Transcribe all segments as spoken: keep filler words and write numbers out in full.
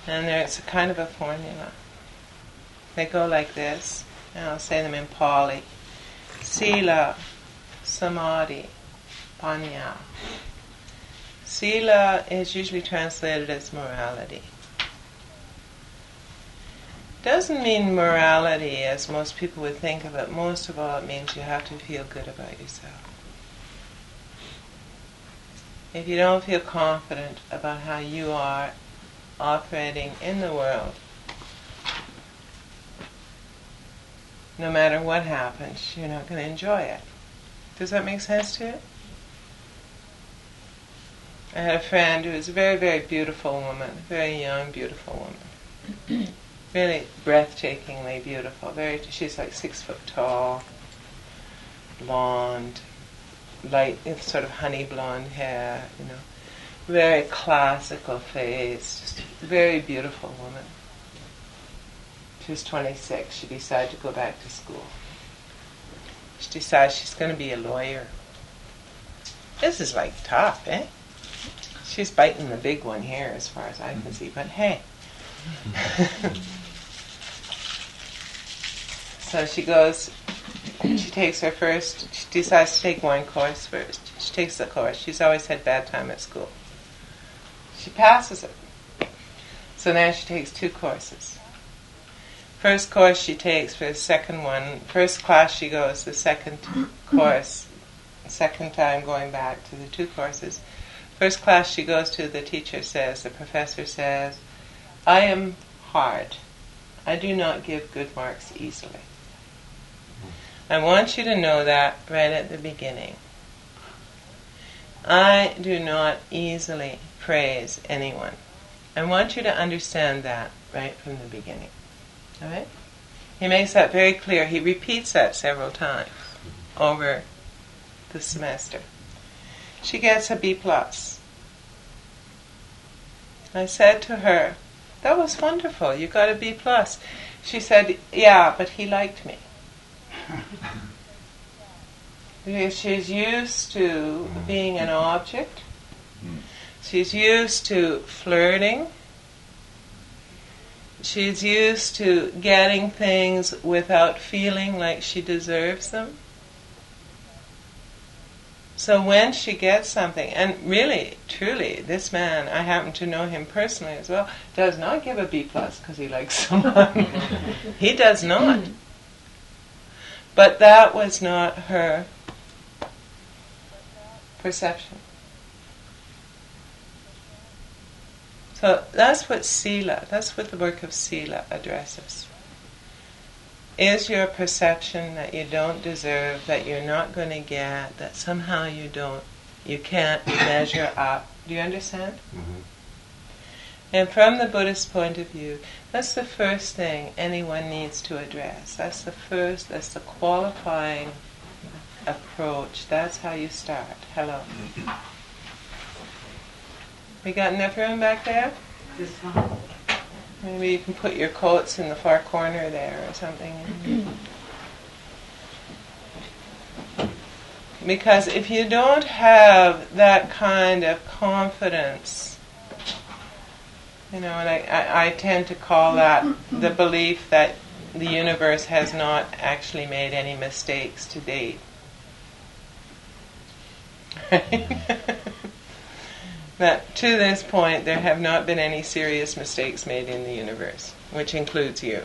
And there's a kind of a formula. They go like this, and I'll say them in Pali. Sila, Samadhi, Panya. Sila is usually translated as morality. Doesn't mean morality as most people would think of it. Most of all, it means you have to feel good about yourself. If you don't feel confident about how you are operating in the world, no matter what happens, you're not going to enjoy it. Does that make sense to you? I had a friend who was a very, very beautiful woman, a very young, beautiful woman. Really breathtakingly beautiful. Very, she's like six foot tall, blonde, light, sort of honey blonde hair, you know. Very classical face, just a very beautiful woman. She was twenty-six. She decided to go back to school. She decides she's going to be a lawyer. This is like tough, eh? She's biting the big one here as far as I can see, but hey. So she goes, she takes her first, she decides to take one course first. She takes the course. She's always had bad time at school. She passes it. So now she takes two courses. First course she takes for the second one, first class she goes, the second course, second time going back to the two courses. First class she goes to, the teacher says, the professor says, I am hard. I do not give good marks easily. I want you to know that right at the beginning. I do not easily praise anyone. I want you to understand that right from the beginning. All right? He makes that very clear. He repeats that several times over the semester. She gets a B plus. I said to her, that was wonderful, you got a B plus. She said, yeah, but he liked me. Because she's used to being an object. She's used to flirting. She's used to getting things without feeling like she deserves them. So when she gets something, and really, truly, this man, I happen to know him personally as well, does not give a B plus because he likes someone. He does not. But that was not her perception. So that's what Sila, that's what the work of Sila addresses. Is your perception that you don't deserve, that you're not going to get, that somehow you don't, you can't measure up. Do you understand? Mm-hmm. And from the Buddhist point of view, that's the first thing anyone needs to address. That's the first, that's the qualifying approach. That's how you start. Hello. We got enough room back there? Just fine. Maybe you can put your coats in the far corner there or something. Because if you don't have that kind of confidence, you know, and I, I, I tend to call that the belief that the universe has not actually made any mistakes to date. That to this point there have not been any serious mistakes made in the universe, which includes you.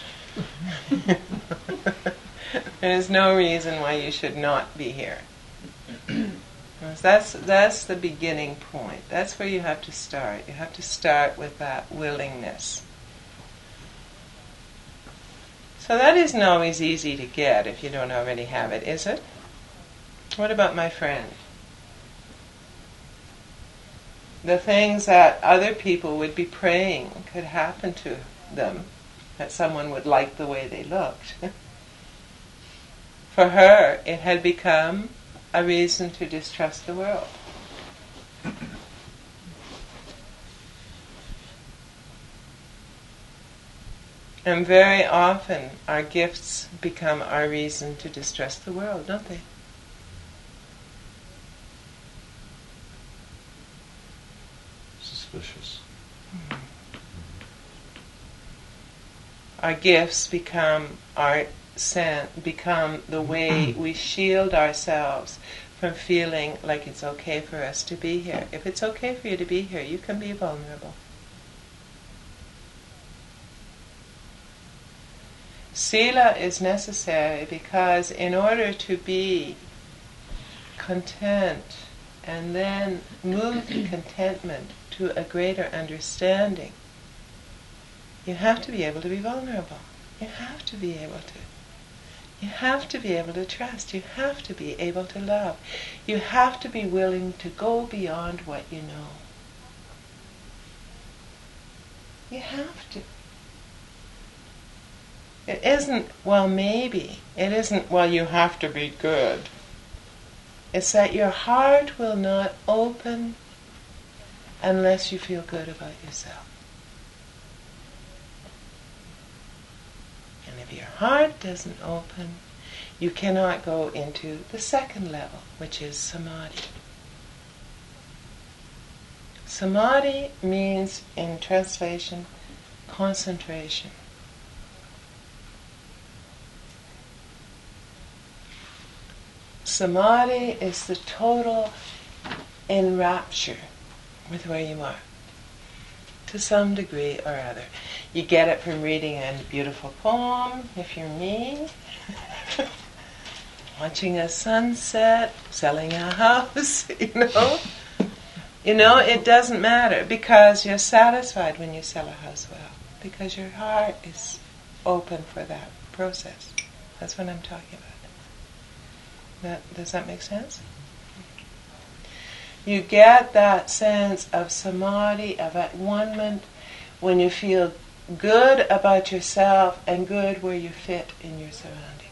There is no reason why you should not be here. That's that's the beginning point. That's where you have to start. You have to start with that willingness. So that isn't always easy to get if you don't already have it, is it? What about my friend? The things that other people would be praying could happen to them, that someone would like the way they looked. For her, it had become a reason to distrust the world. And very often, our gifts become our reason to distrust the world, don't they? Suspicious. Our gifts become our scent, become the way we shield ourselves from feeling like it's okay for us to be here. If it's okay for you to be here, you can be vulnerable. Sila is necessary because in order to be content and then move the contentment to a greater understanding, you have to be able to be vulnerable. You have to be able to. You have to be able to trust. You have to be able to love. You have to be willing to go beyond what you know. You have to. It isn't, well, maybe. It isn't, well, you have to be good. It's that your heart will not open unless you feel good about yourself. And if your heart doesn't open, you cannot go into the second level, which is samadhi. Samadhi means, in translation, concentration. Samadhi is the total enrapture with where you are, to some degree or other. You get it from reading a beautiful poem, if you're me, watching a sunset, selling a house, you know. You know, it doesn't matter, because you're satisfied when you sell a house well, because your heart is open for that process. That's what I'm talking about. That, does that make sense? You get that sense of samadhi, of at-one-ment, when you feel good about yourself and good where you fit in your surrounding.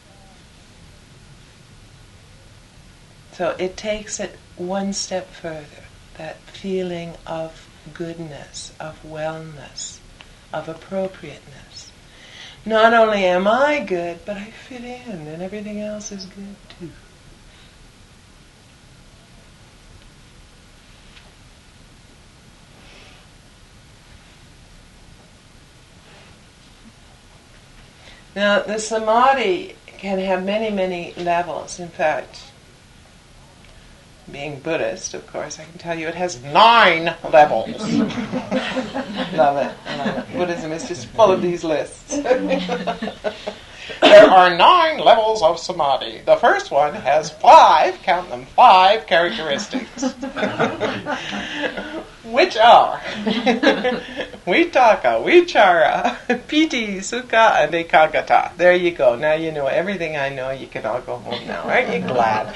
So it takes it one step further, that feeling of goodness, of wellness, of appropriateness. Not only am I good, but I fit in, and everything else is good too. Now, the samadhi can have many, many levels. In fact, being Buddhist, of course, I can tell you it has nine levels. Love it. I love it. Buddhism is just full of these lists. There are nine levels of samadhi. The first one has five, count them, five characteristics. Which are Vitaka, Vichara, Piti, Sukha, and Ekagata. There you go. Now you know everything I know. You can all go home now. Aren't you glad?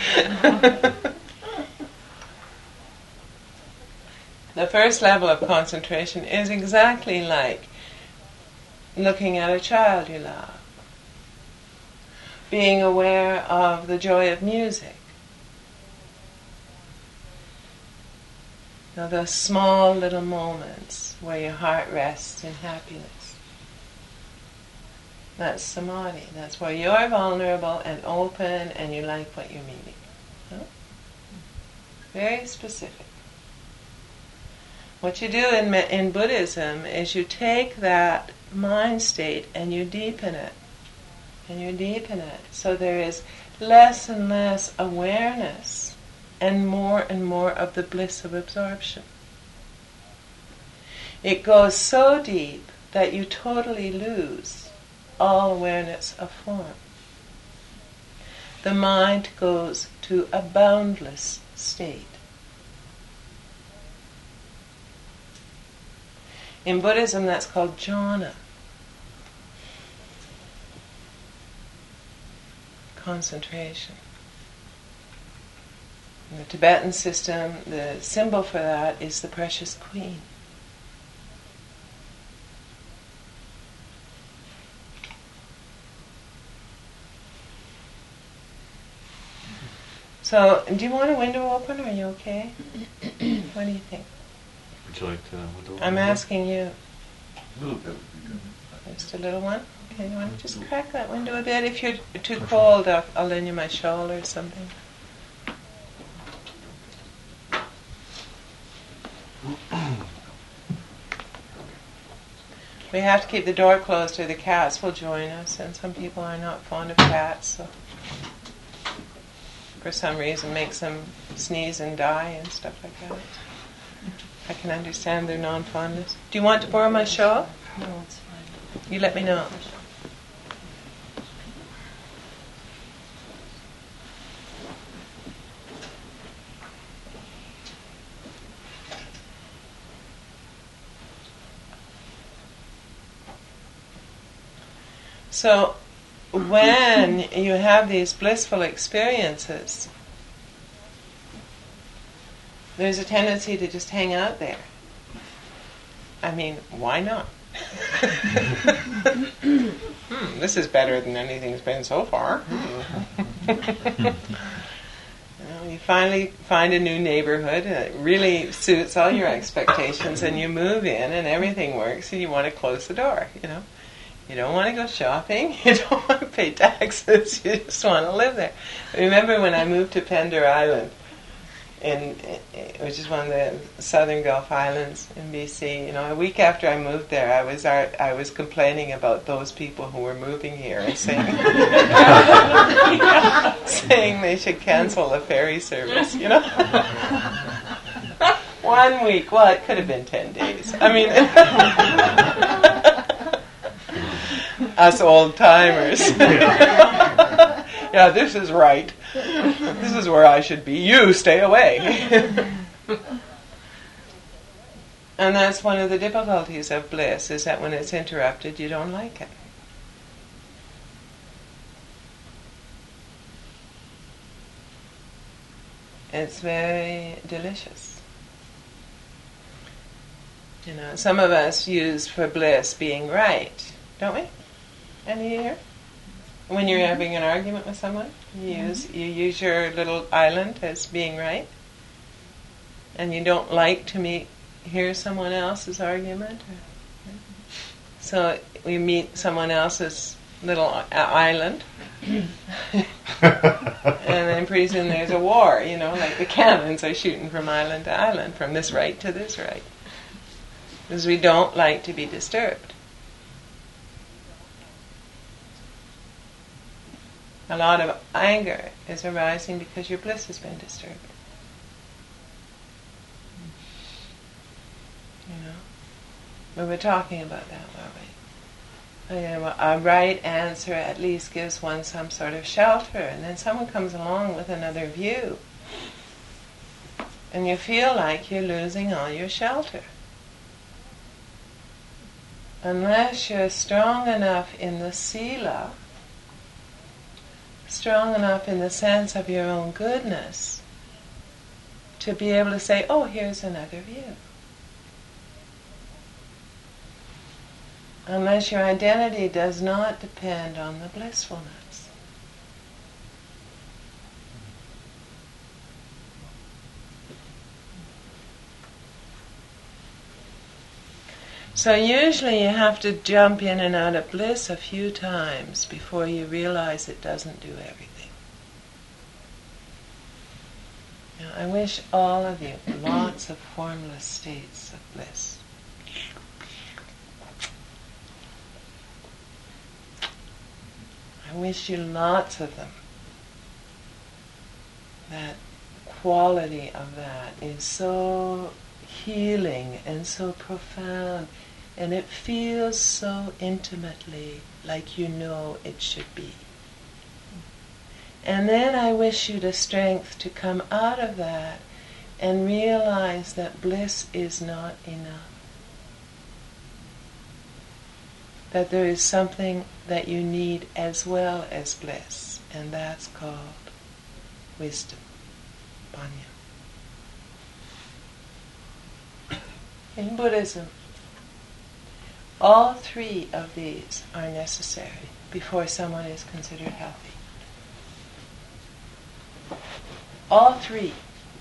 The first level of concentration is exactly like looking at a child you love, being aware of the joy of music. Now, those small little moments where your heart rests in happiness. That's samadhi. That's where you're vulnerable and open and you like what you're meeting. Huh? Very specific. What you do in, in Buddhism is you take that mind state and you deepen it. And you deepen it. So there is less and less awareness and more and more of the bliss of absorption. It goes so deep that you totally lose all awareness of form. The mind goes to a boundless state. In Buddhism, that's called jhana. Concentration. In the Tibetan system, the symbol for that is the precious queen. So, do you want a window open? Are you okay? What do you think? Would you like to window? I'm asking you. A little bit would be good. Just a little one? Okay, you want to just crack that window a bit? If you're too cold, I'll, I'll lend you my shawl or something. We have to keep the door closed or the cats will join us, and some people are not fond of cats, so for some reason makes them sneeze and die and stuff like that. I can understand their non-fondness. Do you want to borrow my shawl? No, it's fine. You let me know. So, when you have these blissful experiences, there's a tendency to just hang out there. I mean, why not? hmm, this is better than anything's been so far. You know, you finally find a new neighborhood and it really suits all your expectations, and you move in and everything works, and you want to close the door, you know. You don't want to go shopping, you don't want to pay taxes, you just want to live there. I remember when I moved to Pender Island, in, which is one of the southern Gulf Islands in B C. You know, a week after I moved there, I was I was complaining about those people who were moving here and saying saying they should cancel the ferry service. You know, one week. Well, it could have been ten days. I mean, us old timers. Yeah, this is right. This is where I should be. You stay away. And that's one of the difficulties of bliss, is that when it's interrupted, you don't like it. It's very delicious. You know, some of us use for bliss being right, don't we? Any here? When you're having an argument with someone, you use you use your little island as being right, and you don't like to meet hear someone else's argument. So we meet someone else's little uh, island, and then pretty soon there's a war. You know, like the cannons are shooting from island to island, from this right to this right, because we don't like to be disturbed. A lot of anger is arising because your bliss has been disturbed. You know, we were talking about that, weren't we? You know, a right answer at least gives one some sort of shelter, and then someone comes along with another view, and you feel like you're losing all your shelter. Unless you're strong enough in the sila, strong enough in the sense of your own goodness, to be able to say, oh, here's another view. Unless your identity does not depend on the blissfulness. So usually you have to jump in and out of bliss a few times before you realize it doesn't do everything. You know, I wish all of you lots of formless states of bliss. I wish you lots of them. That quality of that is so healing and so profound, and it feels so intimately like you know it should be. And then I wish you the strength to come out of that and realize that bliss is not enough. That there is something that you need as well as bliss, and that's called wisdom, panya. In Buddhism, all three of these are necessary before someone is considered healthy. All three.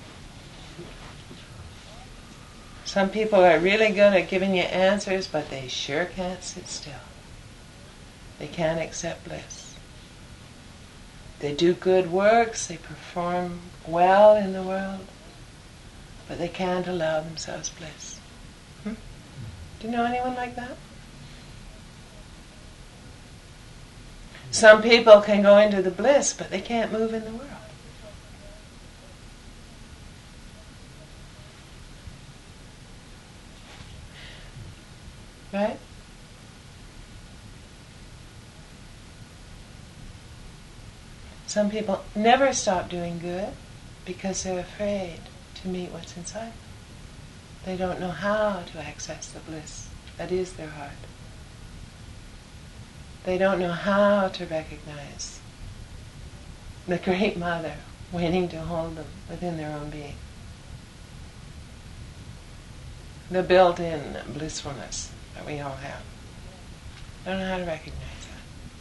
Some people are really good at giving you answers, but they sure can't sit still. They can't accept bliss. They do good works, they perform well in the world, but they can't allow themselves bliss. Hmm? Do you know anyone like that? Some people can go into the bliss, but they can't move in the world. Right? Some people never stop doing good because they're afraid to meet what's inside. They don't know how to access the bliss that is their heart. They don't know how to recognize the Great Mother waiting to hold them within their own being. The built-in blissfulness that we all have. They don't know how to recognize that.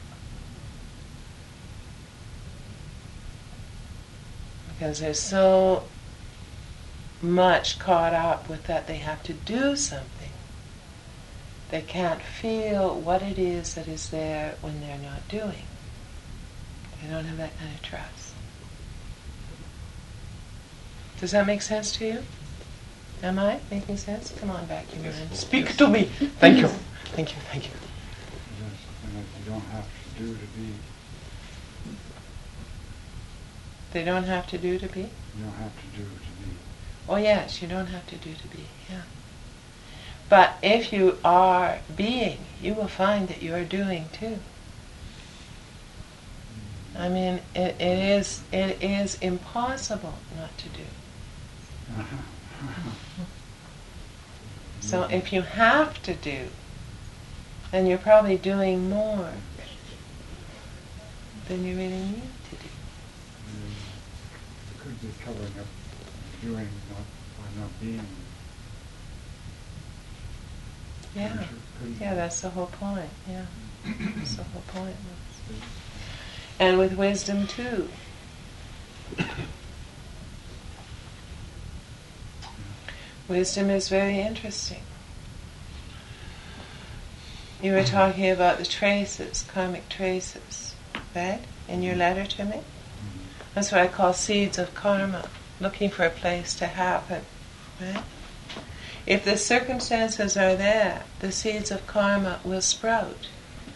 Because they're so much caught up with that they have to do something. They can't feel what it is that is there when they're not doing. They don't have that kind of trust. Does that make sense to you? Am I making sense? Come on back, you man. Speak to me. Thank you. Thank you. Thank you. That's something that you don't have to do to be. They don't have to do to be? You don't have to do to be. Oh yes, you don't have to do to be, yeah. But if you are being, you will find that you are doing too. I mean, it, it is it is impossible not to do. So if you have to do, then you're probably doing more than you really need to do. You could be covering up doing not by not being. Yeah, Couldn't you- couldn't yeah, you? that's the whole point. Yeah, that's the whole point. And with wisdom too. Wisdom is very interesting. You were talking about the traces, karmic traces, right? In your letter to me? That's what I call seeds of karma, looking for a place to happen, right? If the circumstances are there, the seeds of karma will sprout.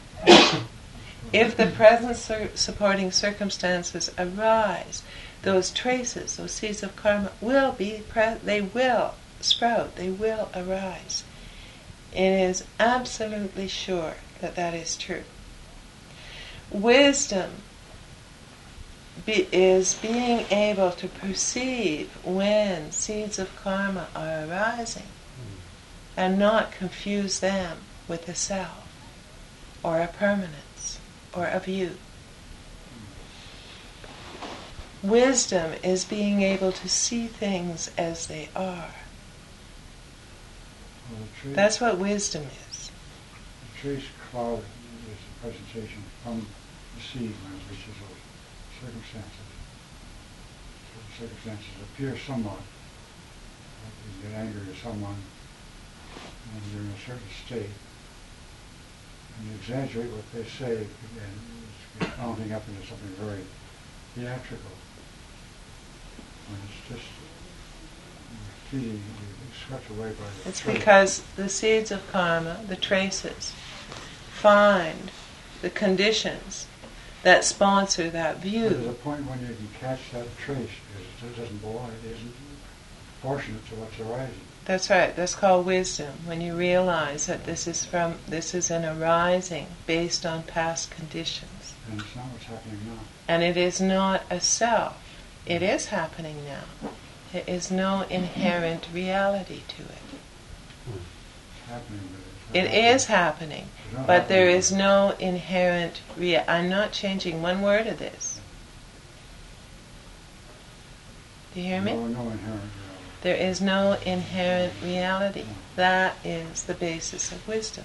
If the present sur- supporting circumstances arise, those traces, those seeds of karma will be, pre- they will sprout, they will arise. It is absolutely sure that that is true. Wisdom be, is being able to perceive when seeds of karma are arising and not confuse them with a self or a permanence or a view. Wisdom is being able to see things as they are. Well, the trace, That's what wisdom is. the trace cloud is a presentation from the seed when it reaches those circumstances. So the circumstances appear somewhat. Like you get angry at someone and you're in a certain state. And you exaggerate what they say and it's mounting up into something very theatrical. When it's just you're feeding, you're swept away by the It's trace. because the seeds of karma, the traces, find the conditions that sponsor that But there's a view. point when you can catch that trace because it doesn't belong, it isn't proportionate to what's arising. That's right. That's called wisdom. When you realize that this is from this is an arising based on past conditions, And it's not what's happening now. and it is not a self. It is happening now. There is no inherent reality to it. It's happening, but it's not It is happening, It's not but there happening. is no inherent rea- I'm not changing one word of this. Do you hear me? No, no inherent reality. There is no inherent reality. That is the basis of wisdom.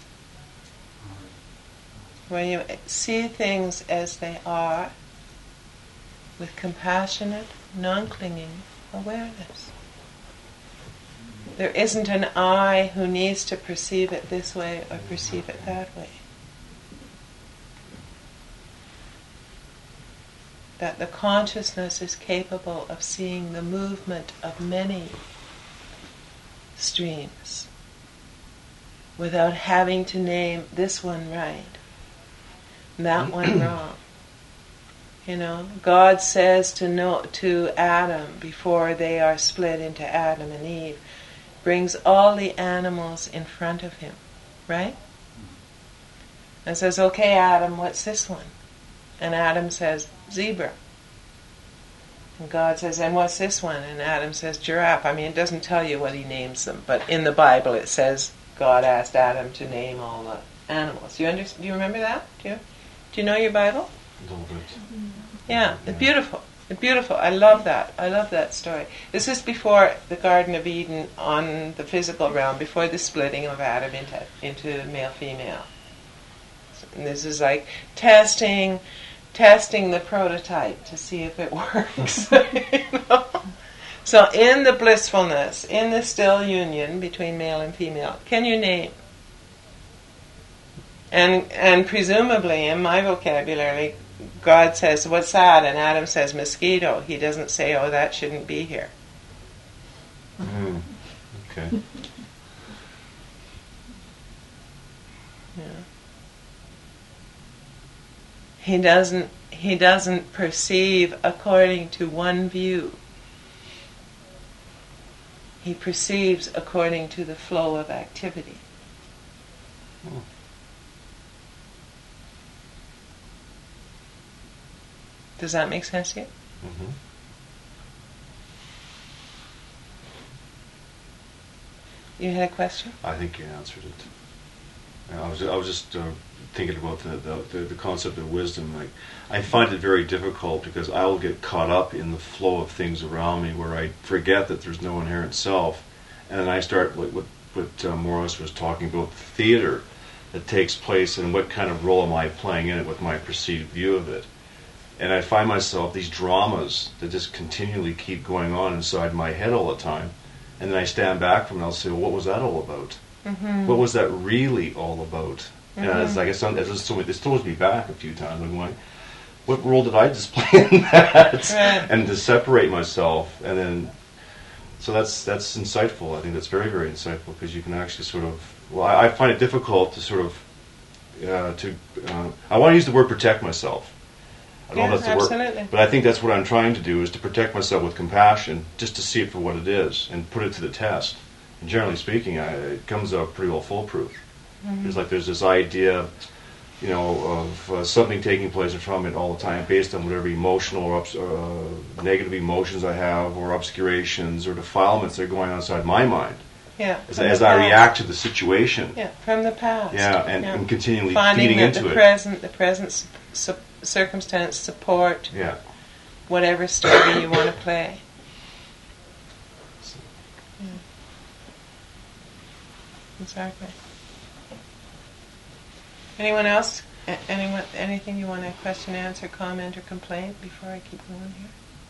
When you see things as they are, with compassionate, non-clinging awareness. There isn't an I who needs to perceive it this way or perceive it that way. That the consciousness is capable of seeing the movement of many streams without having to name this one right, that one wrong. You know, God says to no, to Adam before they are split into Adam and Eve, brings all the animals in front of him, right? And says, okay, Adam, what's this one? And Adam says, zebra. And God says, and what's this one? And Adam says, giraffe. I mean, it doesn't tell you what he names them, but in the Bible it says God asked Adam to name all the animals. Do you, under, do you remember that? Do you, do you know your Bible? A little bit. Yeah, it's beautiful. It's beautiful. I love that. I love that story. This is before the Garden of Eden on the physical realm, before the splitting of Adam into, into male-female. And this is like testing, testing the prototype to see if it works. You know? So in the blissfulness, in the still union between male and female, can you name? And and presumably in my vocabulary, God says, what's that? And Adam says, mosquito. He doesn't say, oh, that shouldn't be here. Mm. Okay. Yeah. He doesn't he doesn't perceive according to one view. He perceives according to the flow of activity. Oh. Does that make sense to you? Mm-hmm. You had a question? I think you answered it. And I was I was just uh, thinking about the, the the concept of wisdom. Like, I find it very difficult because I will get caught up in the flow of things around me, where I forget that there's no inherent self, and then I start like what what uh, Morris was talking about, the theater that takes place, and what kind of role am I playing in it with my perceived view of it. And I find myself, these dramas that just continually keep going on inside my head all the time. And then I stand back from it and I'll say, well, what was that all about? Mm-hmm. What was that really all about? Mm-hmm. And it's like, it's, it's, it throws me back a few times. I'm going, what role did I just play in that? Right. And to separate myself. And then, so that's that's insightful. I think that's very, very insightful, because you can actually sort of, well, I, I find it difficult to sort of, uh, to, uh, I want to use the word protect myself. I don't yeah, know if that's the absolutely. word, but I think that's what I'm trying to do, is to protect myself with compassion, just to see it for what it is and put it to the test. And generally speaking, I, it comes out pretty well foolproof. Mm-hmm. It's like there's this idea, you know, of uh, something taking place in front of me all the time, based on whatever emotional or obs- uh, negative emotions I have, or obscurations or defilements that are going on inside my mind. Yeah, as, as I react to the situation. Yeah, from the past. Yeah, and, yeah. and continually Finding feeding that into the it. Present, the present su- su- circumstance support yeah. whatever story you want to play. Yeah. Exactly. Anyone else? A- anyone? Anything you want to question, answer, comment, or complaint before I keep going here?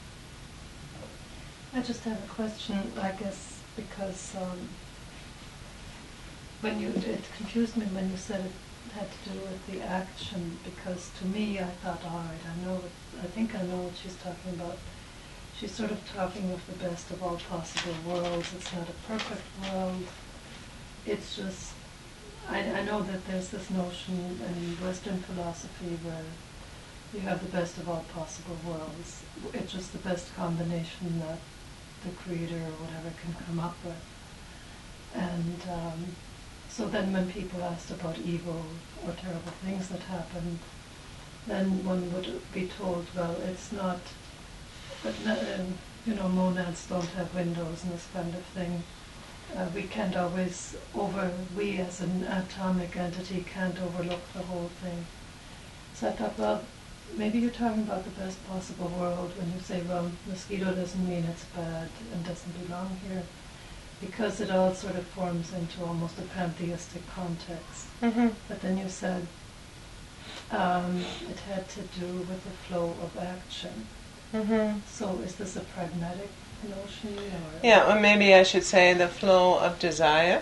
I just have a question, I guess, because um, when you it confused me when you said it had to do with the action, because to me I thought, all right, I know what, I think I know what she's talking about. She's sort of talking of the best of all possible worlds. It's not a perfect world. It's just, I, I know that there's this notion in Western philosophy where you have the best of all possible worlds. It's just the best combination that the creator or whatever can come up with. And um, so then when people asked about evil or terrible things that happened, then one would be told, well, it's not, but um, you know, monads don't have windows and this kind of thing. Uh, we can't always over, we as an atomic entity can't overlook the whole thing. So I thought, well, maybe you're talking about the best possible world when you say, well, mosquito doesn't mean it's bad and doesn't belong here, because it all sort of forms into almost a pantheistic context. Mm-hmm. But then you said um, it had to do with the flow of action. Mm-hmm. So is this a pragmatic notion? Or yeah, or maybe I should say the flow of desire.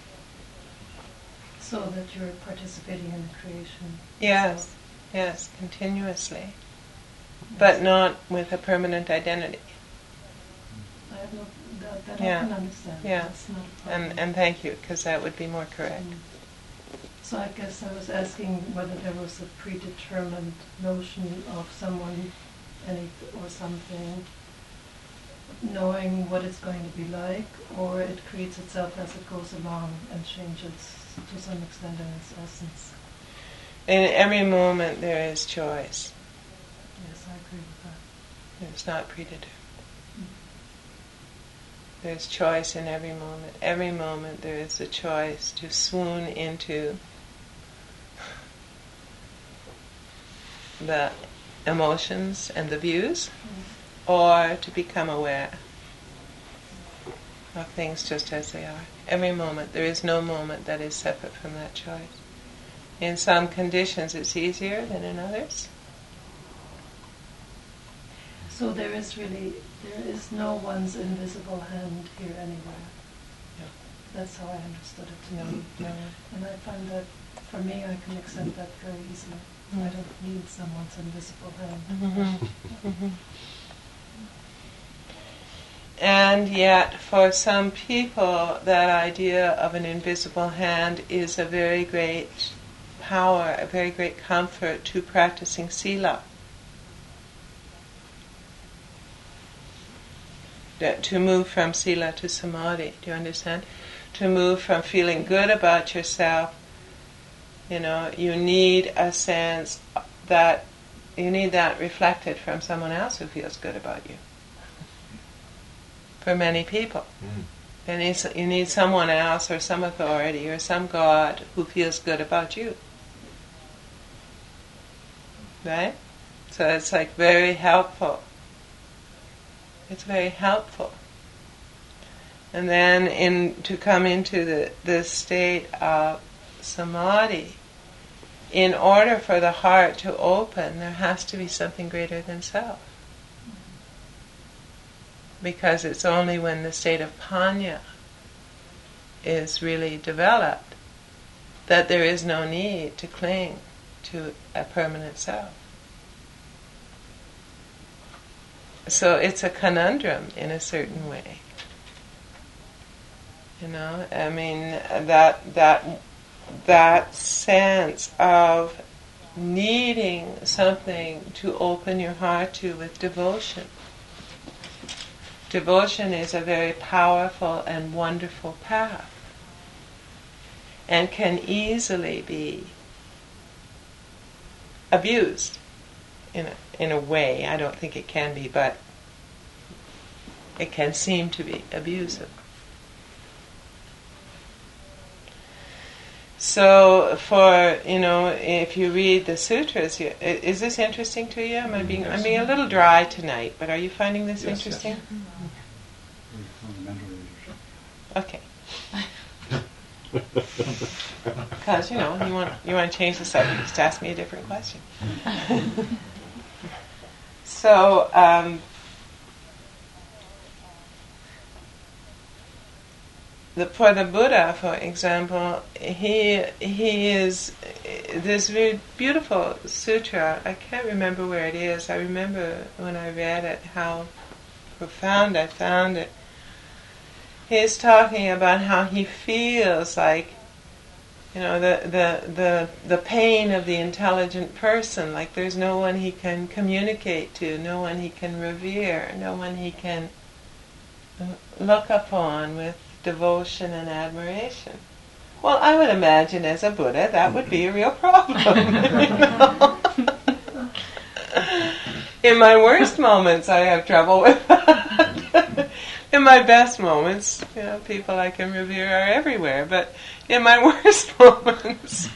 So that you're participating in the creation. Yes. So Yes, continuously, but not with a permanent identity. I have no, that, that Yeah. I can understand. Yeah. That's not a problem. And and thank you, because that would be more correct. Mm. So I guess I was asking whether there was a predetermined notion of someone, any or something, knowing what it's going to be like, or it creates itself as it goes along and changes to some extent in its essence. In every moment there is choice. Yes, I agree with that. It's not predetermined. There's choice in every moment. Every moment there is a choice to swoon into the emotions and the views, mm. or to become aware of things just as they are. Every moment. There is no moment that is separate from that choice. In some conditions it's easier than in others. So there is really, there is no one's invisible hand here anywhere. No. That's how I understood it. No, no. And I find that, for me, I can accept that very easily. Mm-hmm. I don't need someone's invisible hand. Mm-hmm. Mm-hmm. And yet, for some people, that idea of an invisible hand is a very great power, a very great comfort to practicing sila. To move from sila to samadhi, do you understand? To move from feeling good about yourself, you know, you need a sense that, you need that reflected from someone else who feels good about you. For many people. Mm. You need, you need someone else or some authority or some God who feels good about you. Right? So it's like very helpful. It's very helpful. And then in to come into the, the state of samadhi, in order for the heart to open, there has to be something greater than self. Because it's only when the state of panya is really developed that there is no need to cling to a permanent self. So it's a conundrum in a certain way. You know, I mean, that that that sense of needing something to open your heart to with devotion. Devotion is a very powerful and wonderful path, and can easily be abused in a, in a way. I don't think it can be, but it can seem to be abusive. So, for, you know, if you read the sutras, you, is this interesting to you? Am I being, I'm being a little dry tonight, but are you finding this yes, interesting? Yes. Okay. Because, you know, you want you want to change the subject, just ask me a different question. So, um, the, for the Buddha, for example, he he is this very beautiful sutra. I can't remember where it is. I remember when I read it how profound I found it. He's talking about how he feels like, you know, the, the the the pain of the intelligent person, like there's no one he can communicate to, no one he can revere, no one he can look upon with devotion and admiration. Well, I would imagine as a Buddha that would be a real problem. You know? In my worst moments I have trouble with that. In my best moments, you know, people I can revere are everywhere, but in my worst moments,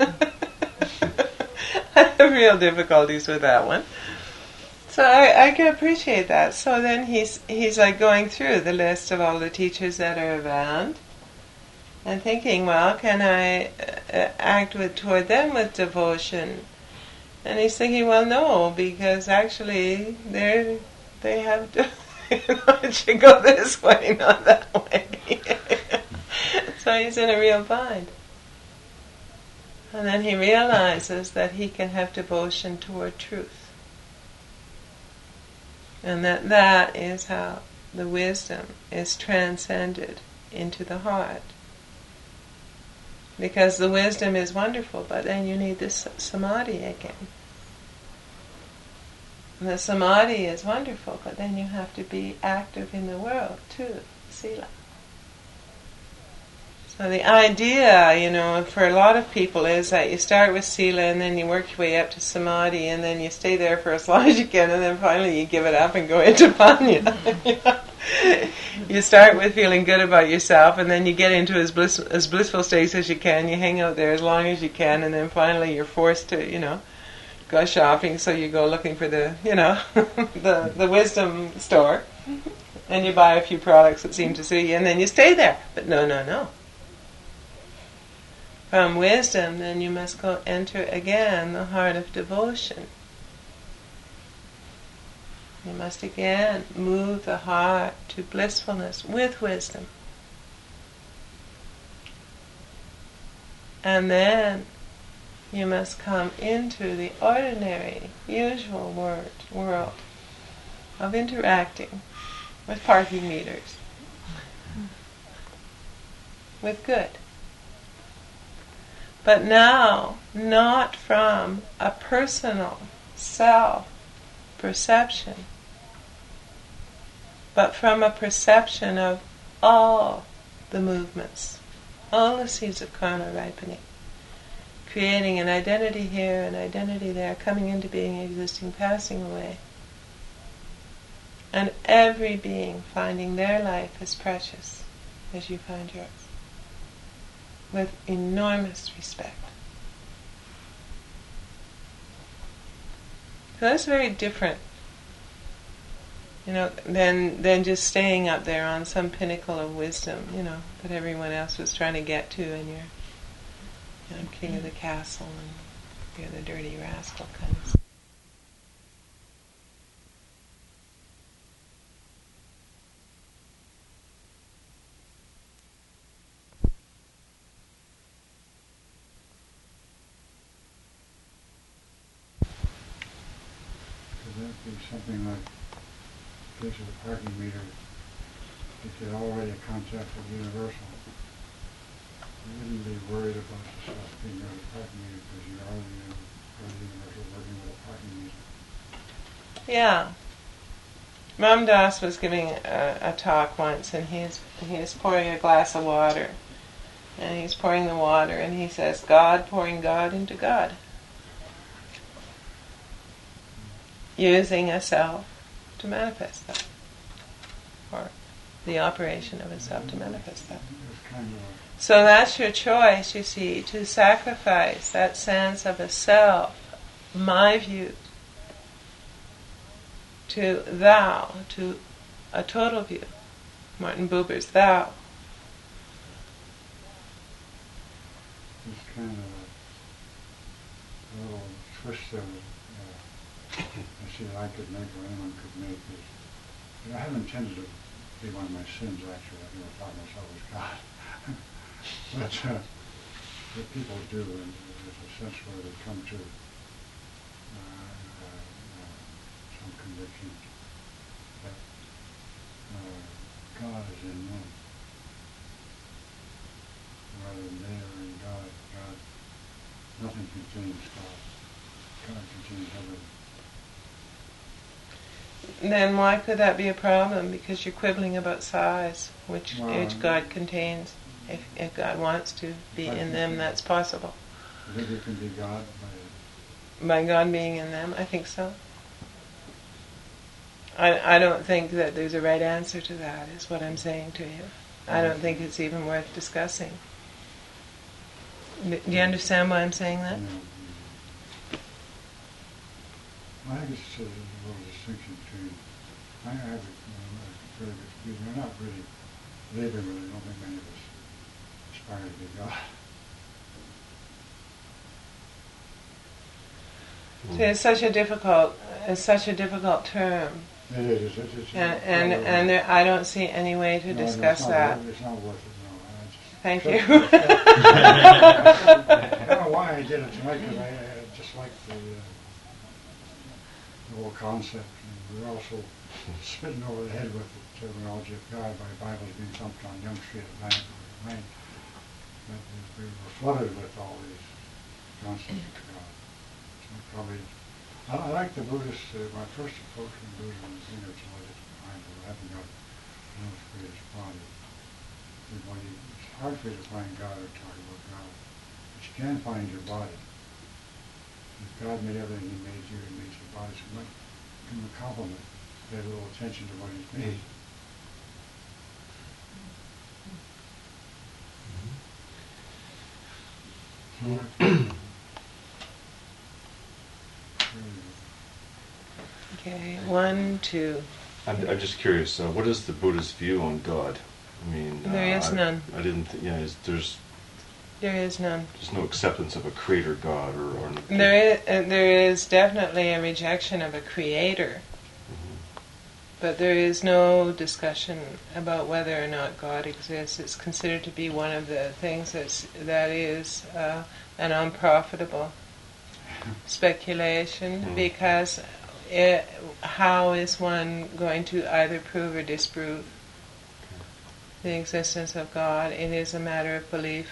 I have real difficulties with that one. So I, I can appreciate that. So then he's he's like going through the list of all the teachers that are around, and thinking, well, can I uh, act with toward them with devotion? And he's thinking, well, no, because actually they they have to. It should go this way, not that way. So he's in a real bind. And then he realizes that he can have devotion toward truth. And that that is how the wisdom is transcended into the heart. Because the wisdom is wonderful, but then you need this samadhi again. And the samadhi is wonderful, but then you have to be active in the world too, sila. So the idea, you know, for a lot of people is that you start with sila and then you work your way up to samadhi and then you stay there for as long as you can and then finally you give it up and go into panya. You start with feeling good about yourself and then you get into as, bliss, as blissful states as you can. You hang out there as long as you can and then finally you're forced to, you know, go shopping, so you go looking for the, you know, the, the wisdom store and you buy a few products that seem to suit you and then you stay there. But no, no, no. From wisdom, then you must go enter again the heart of devotion. You must again move the heart to blissfulness with wisdom. And then you must come into the ordinary, usual word, world of interacting with parking meters, with good. But now, not from a personal self-perception, but from a perception of all the movements, all the seeds of karma ripening, creating an identity here, an identity there, coming into being, existing, passing away. And every being finding their life as precious as you find yours, with enormous respect. So that's very different, you know, than than just staying up there on some pinnacle of wisdom, you know, that everyone else was trying to get to, and you're, you know, king of the castle, and you're the dirty rascal kind of stuff. Be something like this is a parking meter. If you're already a concept of universal, you wouldn't be worried about the stuff being on a parking meter because you're already, already universal working with a parking meter. Yeah. Ram Dass was giving a, a talk once, and he's he's pouring a glass of water, and he's pouring the water, and he says, "God pouring God into God." Using a self to manifest that, or the operation of a self to manifest that. So that's your choice, you see, to sacrifice that sense of a self, my view, to thou, to a total view. Martin Buber's thou. It's kind of a, a little twist of it. I see that I could make or anyone could make is, you know, I haven't intended to be one of my sins actually. I've never thought myself as God. But uh, what people do, and there's a sense where they come to uh, uh, uh, some conviction that uh, God is in them, rather than they are in God. God, nothing contains God. God contains everything. Then why could that be a problem? Because you're quibbling about size, which, Well, which God contains. If, if God wants to be in them, that's possible. You think you can be God by, By God being in them, I think so. I, I don't think that there's a right answer to that, is what I'm saying to you. I don't think it's even worth discussing. Do you understand why I'm saying that? you know, I think it's a little distinction between, I have a very good view. They're not really living with it. I don't think many of us aspire to be God. So it's such a difficult, it's such a difficult term, It is. It's, it's, and it's and, not and there, I don't see any way to no, no, it's discuss not that. worth- It's not worth it, no. I just, Thank so- you. I don't know why I did it tonight, because I, I just like the, uh, the whole concept. And we're also spitting over the head with the terminology of God by Bibles being thumped on Young Street at night. Right? that we were flooded with all these concepts of God. So probably, I, I like the Buddhist, uh, my first approach in Buddhism is, you know, to let it behind you, having got no greatest body. When you, it's hard for you to find God or talk about God, but you can find your body. If God made everything, He made you, He made your body. So you might give Him a compliment, pay a little attention to what He's made. Okay, one, two. I'm, I'm just curious. Uh, what is the Buddhist view on God? I mean, There uh, is I, none. I didn't. Th- yeah, is, there's There is none. there's no acceptance of a creator God, or, or There is, uh, there is definitely a rejection of a creator, Mhm. but there is no discussion about whether or not God exists. It's considered to be one of the things that's, that is uh, an unprofitable speculation, Mhm. because it, how is one going to either prove or disprove the existence of God? It is a matter of belief.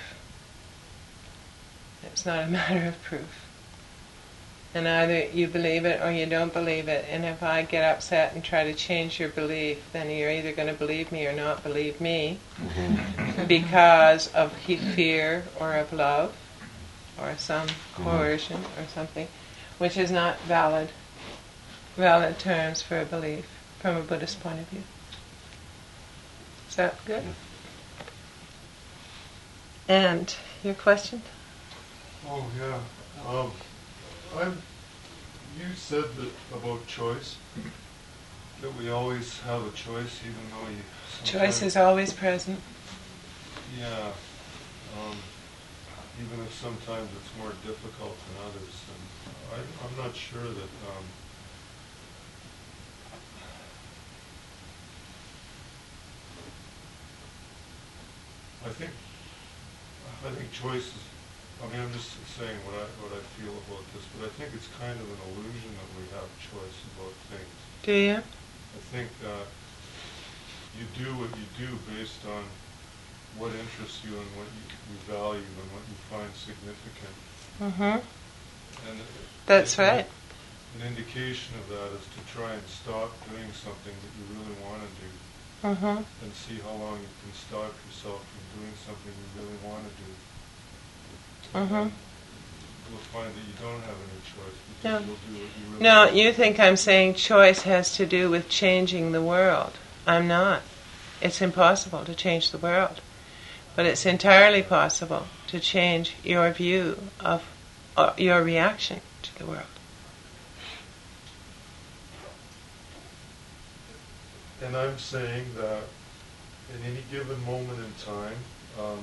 It's not a matter of proof. And either you believe it or you don't believe it. And if I get upset and try to change your belief, then you're either going to believe me or not believe me Mhm. because of he- fear or of love or some coercion or something, which is not valid, valid terms for a belief from a Buddhist point of view. Is that good? And your question? Oh yeah. Um, I'm. You said that about choice, that we always have a choice, even though you. Choice sometimes- is always present. Yeah. Um, even if sometimes it's more difficult than others, and I, I'm not sure that. Um, I think. I think choice is. I mean, I'm just saying what I what I feel about this, but I think it's kind of an illusion that we have choice about things. Do you? I think uh, you do what you do based on what interests you and what you, you value and what you find significant. Mm-hmm. And That's an- right. An indication of that is to try and stop doing something that you really want to do, Mm-hmm. and see how long you can stop yourself from doing something you really want to do. Mm-hmm. And you'll find that you don't have any choice because No. you'll do what you really No, want to you do. think I'm saying choice has to do with changing the world. I'm not. It's impossible to change the world. But it's entirely possible to change your view of uh, your reaction to the world. And I'm saying that in any given moment in time, um,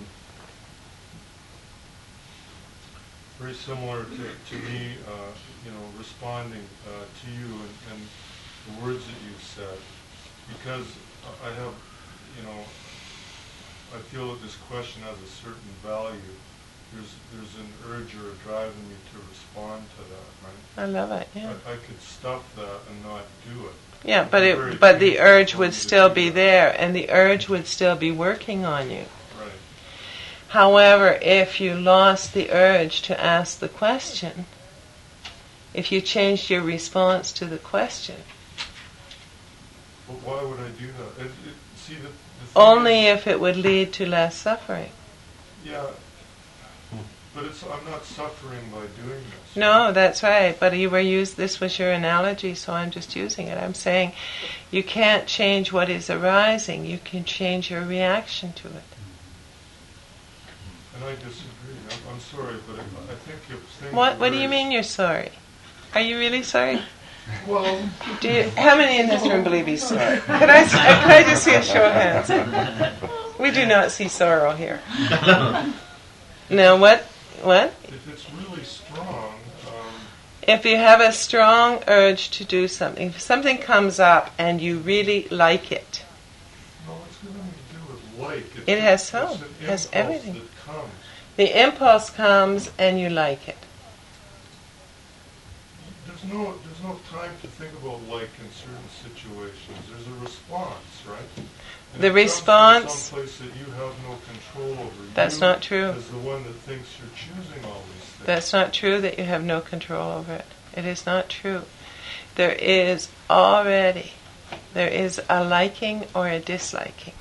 very similar to, to me, uh, you know, responding uh, to you and, and the words that you've said, because I have, you know, I feel that this question has a certain value. There's there's an urge or a drive in me to respond to that, right? I love it, yeah. I, I could stop that and not do it. Yeah, but It's very it, but the painful urge for would me to still do be that. there, and the urge would still be working on you. Right. However, if you lost the urge to ask the question, if you changed your response to the question, But why would I do that? It, it, see, the, the thing only is, if it would lead to less suffering. yeah, but it's I'm not suffering by doing this. No, that's right. But you were used. This was your analogy, so I'm just using it. I'm saying, you can't change what is arising. You can change your reaction to it. And I disagree. I'm, I'm sorry, but I, I think if things. What? What do you arise- mean you're sorry? Are you really sorry? Well, Do you, how many in this room believe he's sorry? Could I? s- uh, Could I just see a show of hands? We do not see sorrow here. No. What? What? if it's really strong, um, If you have a strong urge to do something, if something comes up and you really like it, no, it's nothing to do with like. It's It has it's an so. It has impulse everything. That comes. the impulse comes and you like it. There's there's no there's no time to think about like in certain situations. There's a response, right? And The it comes from response- someplace that you have no control over. That's You not true. As the one that thinks you're choosing all these things. That's not true that you have no control over it. It is not true. There is already, there is a liking or a disliking.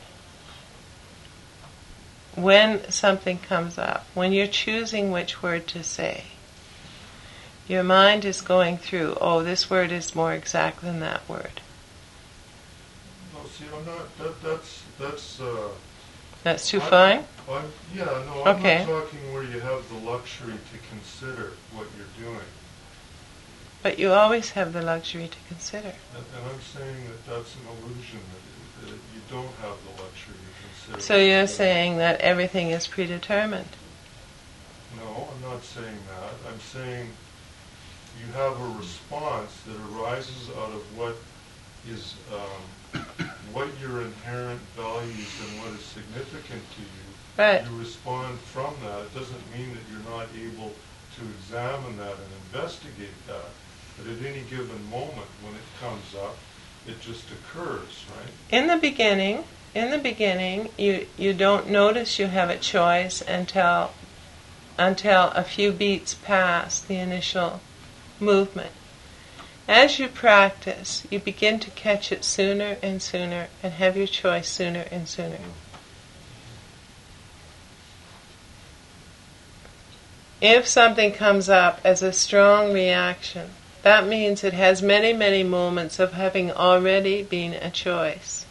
When something comes up, when you're choosing which word to say, your mind is going through, oh, this word is more exact than that word. No, see, I'm not. That, that's that's. Uh, That's too I'm- fine? I'm, yeah, no, I'm Okay. not talking where you have the luxury to consider what you're doing. But you always have the luxury to consider. And, and I'm saying that that's an illusion, that, that you don't have the luxury to consider. So what you're doing. saying that everything is predetermined. No, I'm not saying that. I'm saying you have a response that arises out of what is, um, what your inherent values and what is significant to you. Right. You respond from that. It doesn't mean that you're not able to examine that and investigate that. But at any given moment when it comes up, it just occurs, right? In the beginning, in the beginning, you, you don't notice you have a choice until until a few beats past the initial movement. As you practice, you begin to catch it sooner and sooner and have your choice sooner and sooner. If something comes up as a strong reaction, that means it has many, many moments of having already been a choice.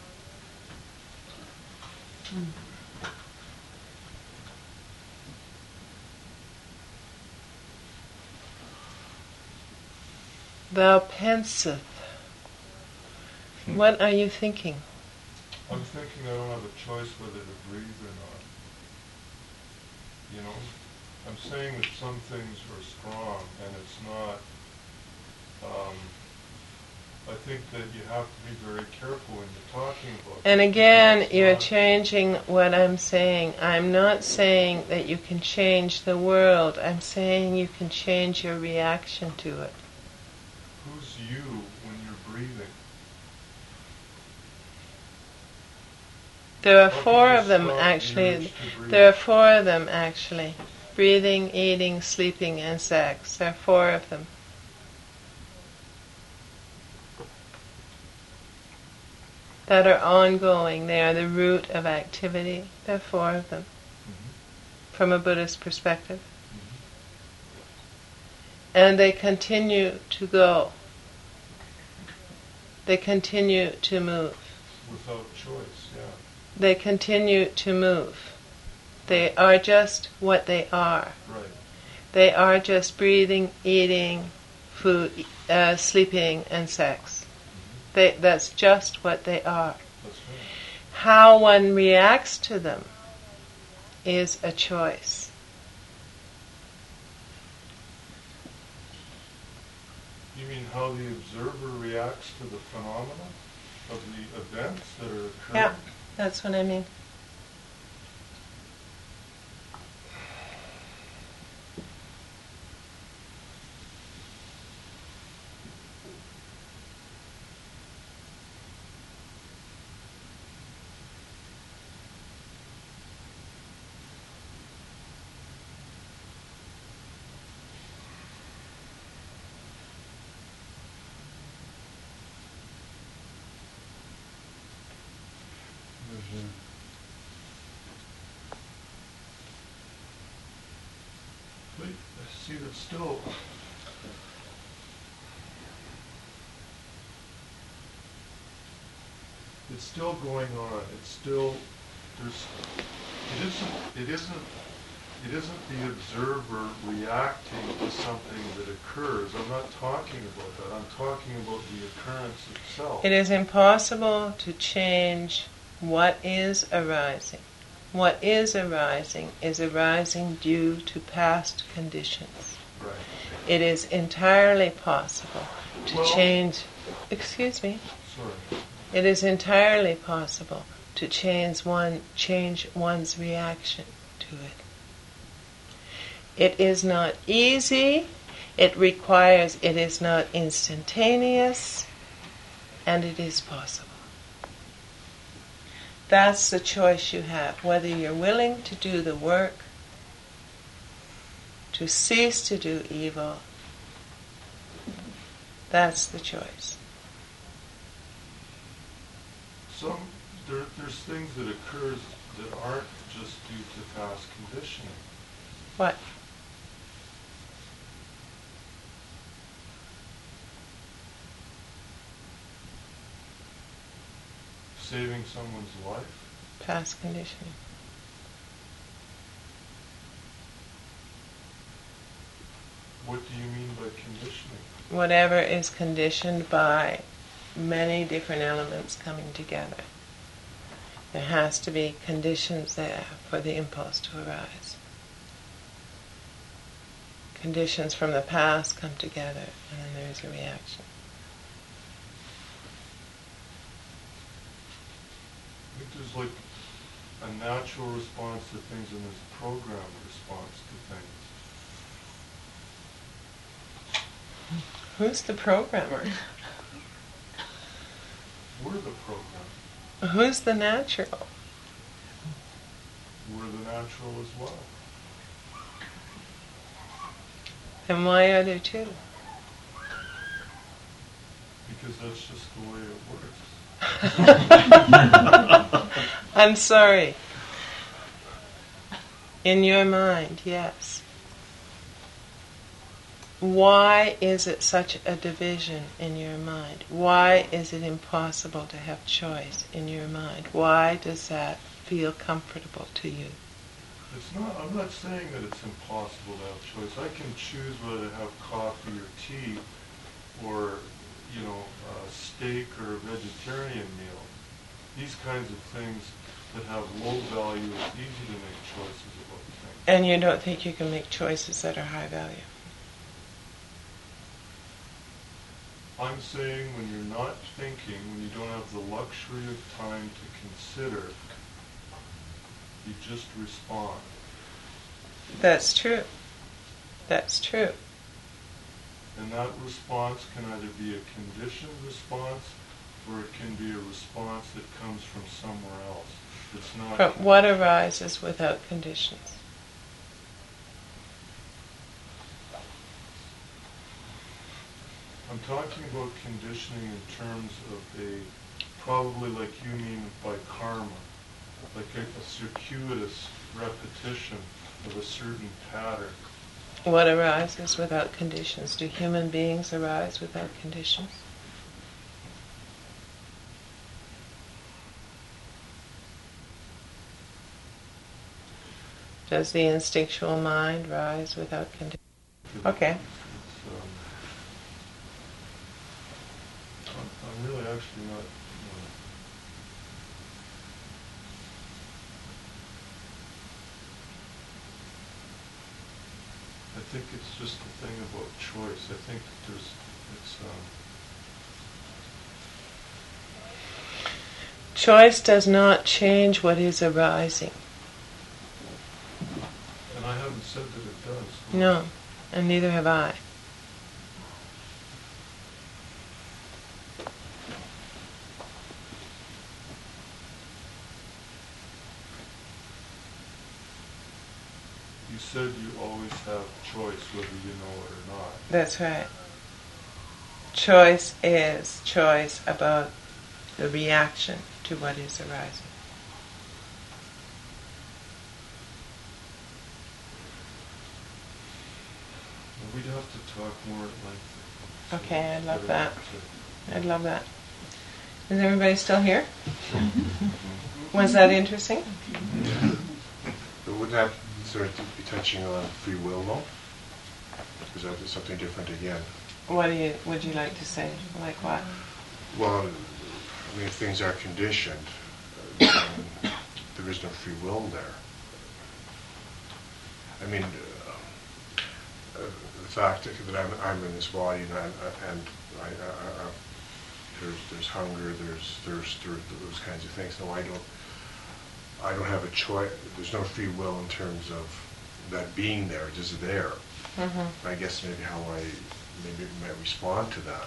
Thou penseth. What are you thinking? I'm thinking I don't have a choice whether to breathe or not. You know? I'm saying that some things are strong and it's not. Um, I think that you have to be very careful when you're talking about And this, again, because it's you're not- changing what I'm saying. I'm not saying that you can change the world. I'm saying you can change your reaction to it. Who's you when you're breathing? There are How can four you of them stop the actually. urge to breathe? There are four of them actually. Breathing, eating, sleeping, and sex. There are four of them. That are ongoing. They are the root of activity. There are four of them. Mhm. From a Buddhist perspective. Mhm. And they continue to go. They continue to move. Without choice, yeah. They continue to move. They are just what they are. Right. They are just breathing, eating, food, uh, sleeping, and sex. They, that's just what they are. That's right. How one reacts to them is a choice. You mean how the observer reacts to the phenomena of the events that are occurring? Yeah, that's what I mean. There's a, But see, that's still. It's still going on. It's still there's. It isn't. It isn't. It isn't the observer reacting to something that occurs. I'm not talking about that. I'm talking about the occurrence itself. It is impossible to change what is arising. What is arising is arising due to past conditions. Right. It is entirely possible to Well- change, excuse me, Sorry. it is entirely possible to change one, change one's reaction to it. It is not easy. It requires, it is not instantaneous, and it is possible. That's the choice you have, whether you're willing to do the work to cease to do evil. That's the choice. Some there, there's things that occurs that aren't just due to past conditioning. What? Saving someone's life. Past conditioning. What do you mean by conditioning? Whatever is conditioned by many different elements coming together. There has to be conditions there for the impulse to arise. Conditions from the past come together, and then there is a reaction. I think there's like a natural response to things and there's a programmed response to things. Who's the programmer? We're the program. Who's the natural? We're the natural as well. Then why are there two? Because that's just the way it works. I'm sorry. In your mind, yes. Why is it such a division in your mind? Why is it impossible to have choice in your mind? Why does that feel comfortable to you? It's not, I'm not saying that it's impossible to have choice. I can choose whether to have coffee or tea or, you know, a steak or a vegetarian meal. These kinds of things that have low value, it's easy to make choices about things. And you don't think you can make choices that are high value? I'm saying when you're not thinking, when you don't have the luxury of time to consider, you just respond. That's true. That's true. And that response can either be a conditioned response or it can be a response that comes from somewhere else. It's not. From what arises without conditions? I'm talking about conditioning in terms of a, probably like you mean by karma, like a, a circuitous repetition of a certain pattern. What arises without conditions? Do human beings arise without conditions? Does the instinctual mind rise without conditions? Okay. It's, um, I'm, I'm really actually not. You know, I think it's just the thing about choice. I think that there's, it's. Um, Choice does not change what is arising. and I haven't said that it does. No, and neither have I. You said you always have choice whether you know it or not. That's right. Choice is choice about the reaction to what is arising. We'd have to talk more at length. Okay, I'd love Get that. into- I'd love that. Is everybody still here? Was that interesting? But would that sort of be touching on free will, though? Is that something different again? What do you would you like to say? Like what? Well, I mean, if things are conditioned, uh, then there is no free will there. I mean, uh, uh, the fact that I'm, I'm in this body and, I, and I, I, I, there's there's hunger, there's thirst, there's those kinds of things. No, I don't. I don't have a choice. There's no free will in terms of that being there. It is there. Mm-hmm. I guess maybe how I maybe might respond to that,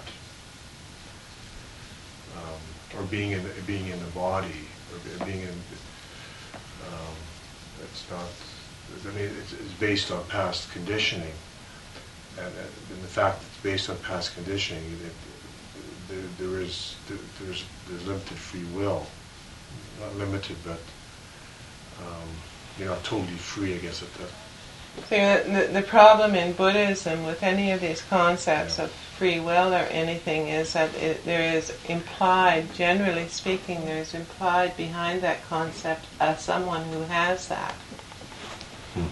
um, or being in being in the body, or being in. Um, it's not. I mean, it's, it's based on past conditioning, and, and the fact that it's based on past conditioning, it, there, there is there, there's there's limited free will, not limited, but um, you're not totally free, I guess. At that. See, the, the problem in Buddhism with any of these concepts Yeah. of free will or anything is that it, there is implied, generally speaking, there is implied behind that concept uh, someone who has that. Hmm.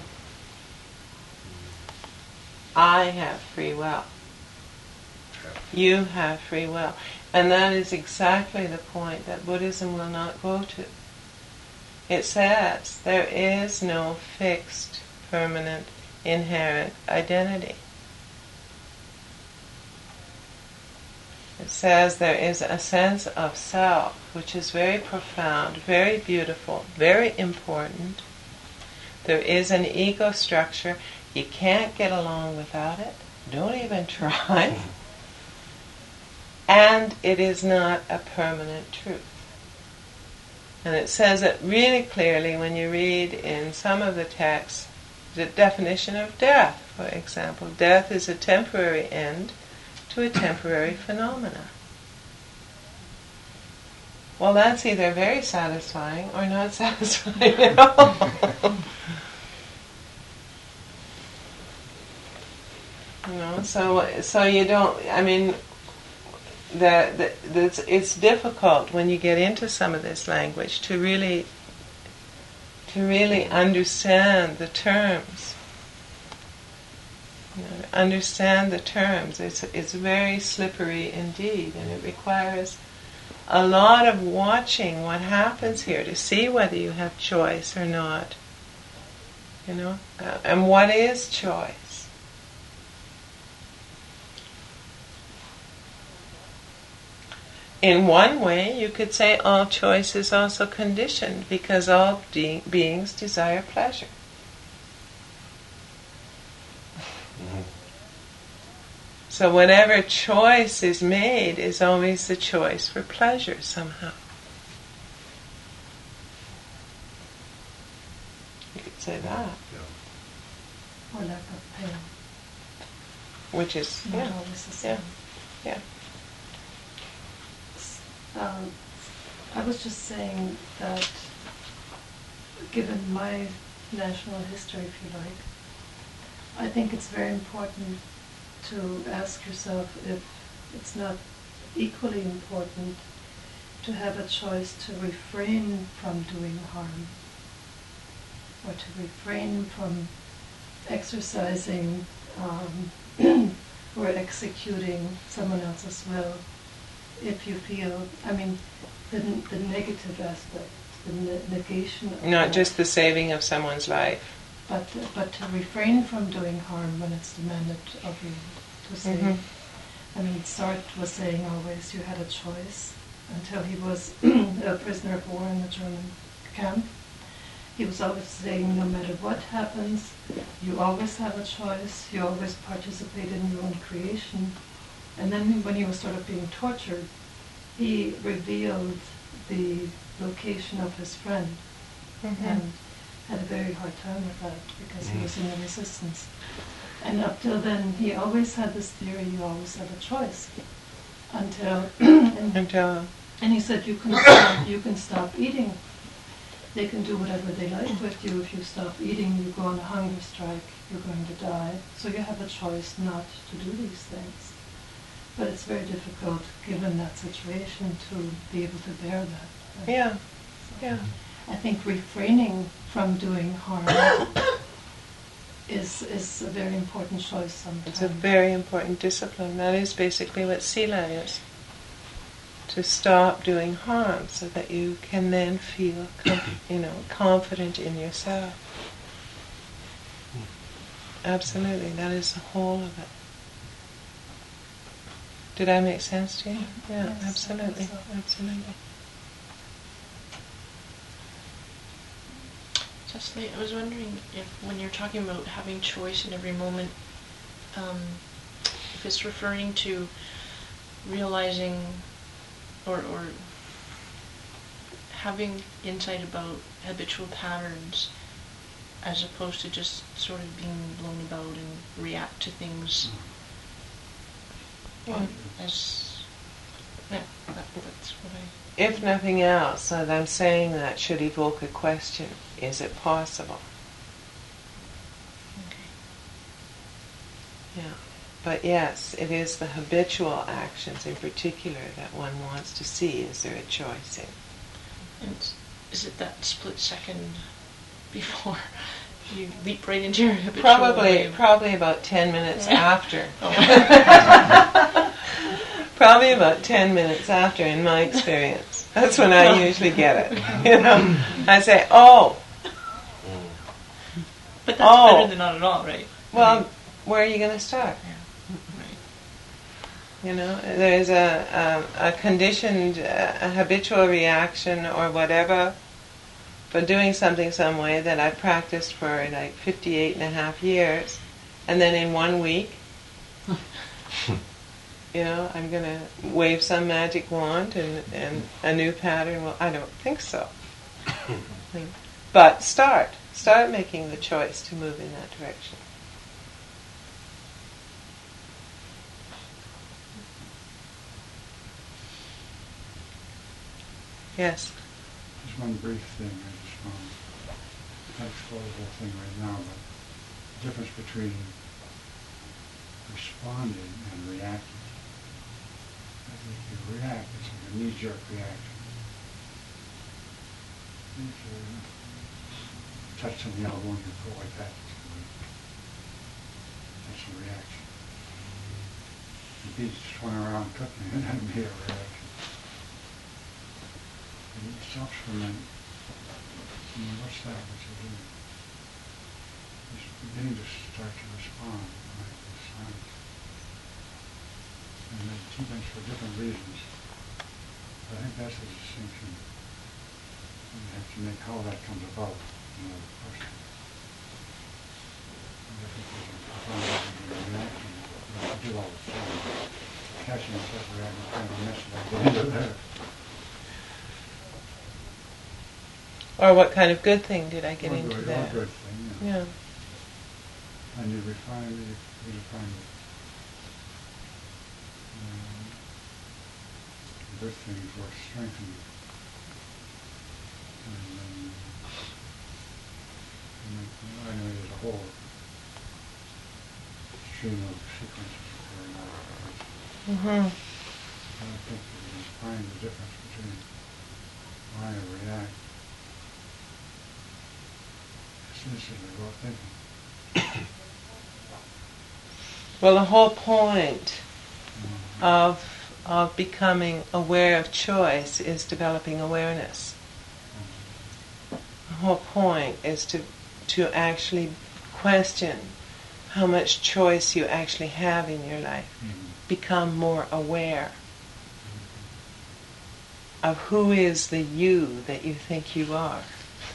I have free will. You have free will. And that is exactly the point that Buddhism will not go to. It says there is no fixed, permanent, inherent identity. It says there is a sense of self, which is very profound, very beautiful, very important. There is an ego structure. You can't get along without it. Don't even try. And it is not a permanent truth. And it says it really clearly when you read in some of the texts the definition of death, for example. Death is a temporary end to a temporary phenomena. Well, that's either very satisfying or not satisfying at all. You know, so so you don't. I mean, the, the, the it's, it's difficult when you get into some of this language to really to really understand the terms. You know, understand the terms. It's it's very slippery indeed, and it requires a lot of watching what happens here to see whether you have choice or not. You know, uh, and what is choice? In one way, you could say all choice is also conditioned because all de- beings desire pleasure. Mm-hmm. So whatever choice is made is always the choice for pleasure somehow. You could say that. Yeah. Or lack of pain. Which is, Not yeah, always the same. yeah. Um, I was just saying that given my national history, if you like, I think it's very important to ask yourself if it's not equally important to have a choice to refrain from doing harm or to refrain from exercising um, or executing someone else's will. If you feel, I mean, the, the negative aspect, the ne- negation of Not that, just the saving of someone's life. but but to refrain from doing harm when it's demanded of you to save. Mm-hmm. I mean, Sartre was saying always you had a choice until he was a prisoner of war in the German camp. He was always saying no matter what happens, you always have a choice, you always participate in your own creation. And then when he was sort of being tortured, he revealed the location of his friend Mm-hmm. and had a very hard time with that because he was in the resistance. And up till then, he always had this theory, you always have a choice. Until, and, Until, and he said, you can stop, you can stop eating. They can do whatever they like with you. If you stop eating, you go on a hunger strike, you're going to die. So you have a choice not to do these things. But it's very difficult, given that situation, to be able to bear that. yeah, So yeah. I think refraining from doing harm is is a very important choice sometimes. It's a very important discipline. That is basically what sila is. To stop doing harm so that you can then feel, com- you know, confident in yourself. Absolutely, that is the whole of it. Did I make sense to you? Yeah, Yes, I absolutely, think so. absolutely. Cecily, I was wondering if when you're talking about having choice in every moment, um, if it's referring to realizing or, or having insight about habitual patterns as opposed to just sort of being blown about and react to things Yeah. as, yeah, that, that's what I... If nothing else, that I'm saying that should evoke a question. Is it possible? Okay. Yeah. But yes, it is the habitual actions in particular that one wants to see. Is there a choice in? And is it that split second before you leap right into your habitual Probably, way of- probably about ten minutes after. Oh. Probably about ten minutes after, in my experience. That's when I usually get it. You know, I say, "Oh, But that's Oh. better than not at all, right? well, Right. where are you going to start?" Right. You know, there's a a, a conditioned, uh, a habitual reaction or whatever for doing something some way that I've practiced for like fifty-eight and a half years, and then in one week, you know, I'm going to wave some magic wand and, and a new pattern. Well, I don't think so. But start. Start making the choice to move in that direction. Yes. Just one brief thing, I just want to explore the whole thing right now, but the difference between responding and reacting. I think you react, it's like a knee-jerk reaction. If you touch something elbow and you go like that, that's a reaction. If you just went around cooking, that'd be a reaction. And it stops for a minute. I mean, what's that? What's it doing? It's beginning to start to respond, like the silence. And then two things for different reasons. But I think that's the distinction. You have to make how that comes about in another person. And I think there's a profound reaction that I do all the time. Catching myself reacting, kind of mentioned at the end of that. Or what kind of good thing did I get Or into good, there? or good thing, yeah. Yeah. And you refine it, you refine it. Um, good things worth strengthening. And then, and then, I know there's a whole stream of sequences occurring all at once. Mm-hmm. And I think that you can find the difference between why I react. Instantly without thinking. Well, the whole point Mm-hmm. of of becoming aware of choice is developing awareness. The whole point is to to actually question how much choice you actually have in your life. Mm-hmm. Become more aware of who is the you that you think you are.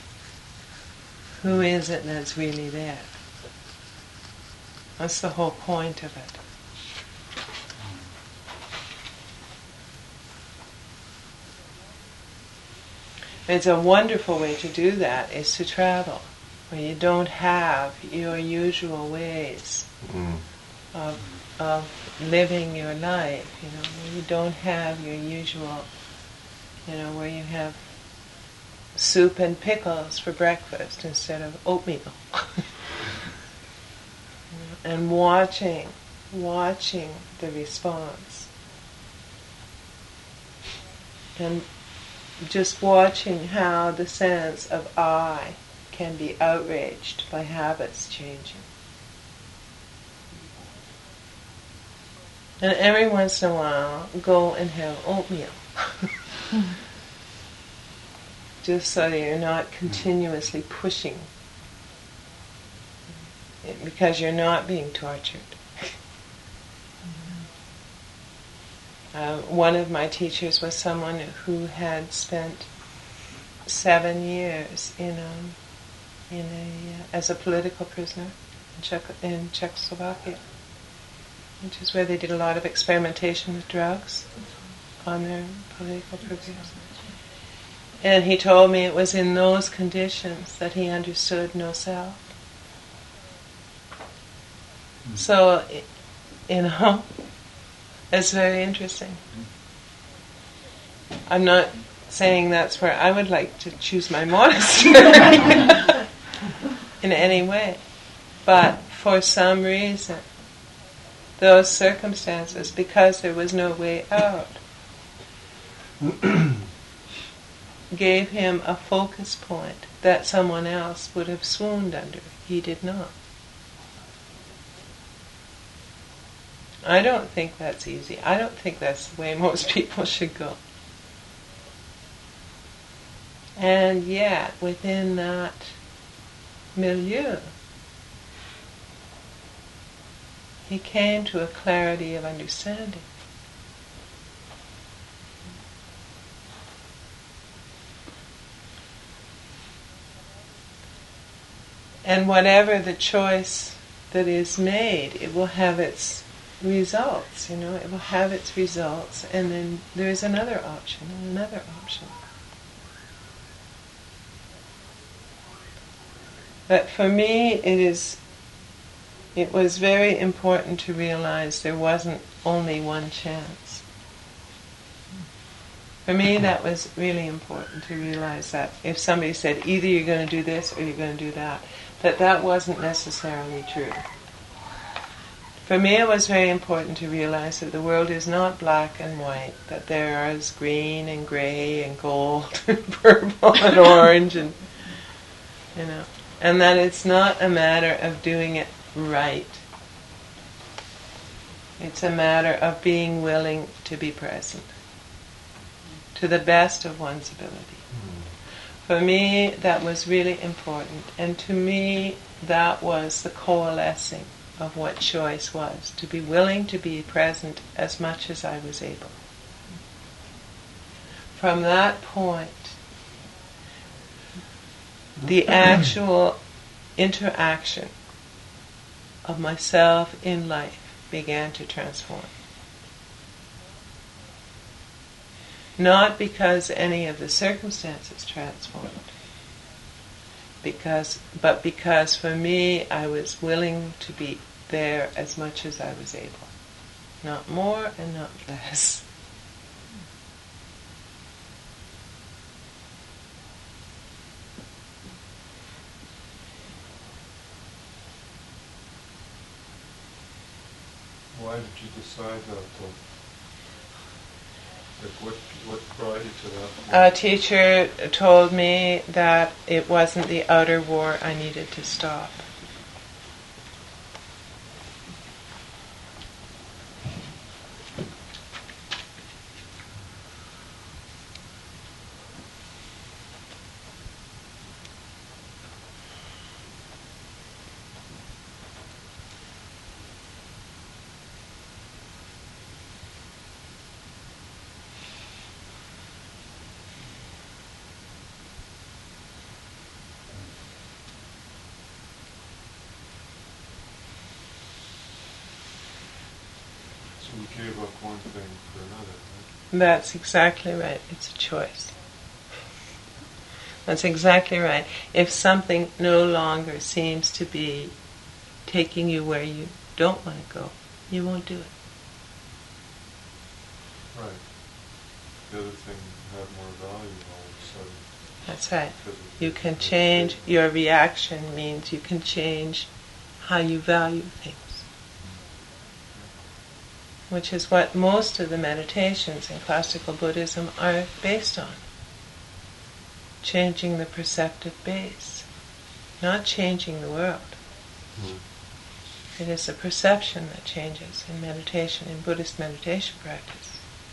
Who is it that's really there? That's the whole point of it. It's a wonderful way to do that is to travel, where you don't have your usual ways Mm. of, of living your life, you know, where you don't have your usual, you know, where you have soup and pickles for breakfast instead of oatmeal. And watching, watching the response. And just watching how the sense of I can be outraged by habits changing. And every once in a while, go and have oatmeal. Just so that you're not continuously pushing. Because you're not being tortured. Uh, one of my teachers was someone who had spent seven years in a, in a uh, as a political prisoner in, Czech, in Czechoslovakia. which is where they did a lot of experimentation with drugs on their political programs. And he told me it was in those conditions that he understood no self. Mm. So, you know, it's very interesting. I'm not saying that's where I would like to choose my monastery in any way. But for some reason, those circumstances, because there was no way out, gave him a focus point that someone else would have swooned under. He did not. I don't think that's easy. I don't think that's the way most people should go. And yet, within that milieu, he came to a clarity of understanding. And whatever the choice that is made, it will have its results, you know, it will have its results, and then there is another option, and another option. But for me, it is, it was very important to realize there wasn't only one chance. For me, that was really important to realize that if somebody said either you're going to do this or you're going to do that, that that wasn't necessarily true. For me, it was very important to realize that the world is not black and white, that there is green and grey and gold and purple and orange, and you know, and that it's not a matter of doing it right. It's a matter of being willing to be present to the best of one's ability. For me, that was really important, and to me, that was the coalescing of what choice was, to be willing to be present as much as I was able. From that point, the actual interaction of myself in life began to transform. Not because any of the circumstances transformed, because, but because for me I was willing to be there as much as I was able. Not more and not less. Why did you decide that though? Like what, what brought you to that? A teacher told me that it wasn't the outer war I needed to stop. So you gave up one thing for another, right? That's exactly right. It's a choice. That's exactly right. If something no longer seems to be taking you where you don't want to go, you won't do it. Right. The other thing had more value all of a sudden. That's right. because of You the- can the change, state. your reaction means you can change how you value things. Which is what most of the meditations in classical Buddhism are based on. Changing the perceptive base, not changing the world. Mm. It is the perception that changes in meditation, in Buddhist meditation practice.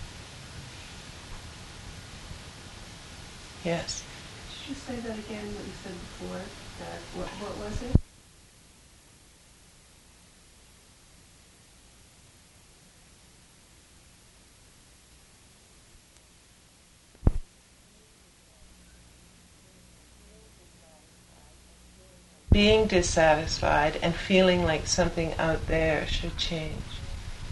Yes. Did you say that again, what you said before? That what, what was it? Being dissatisfied and feeling like something out there should change.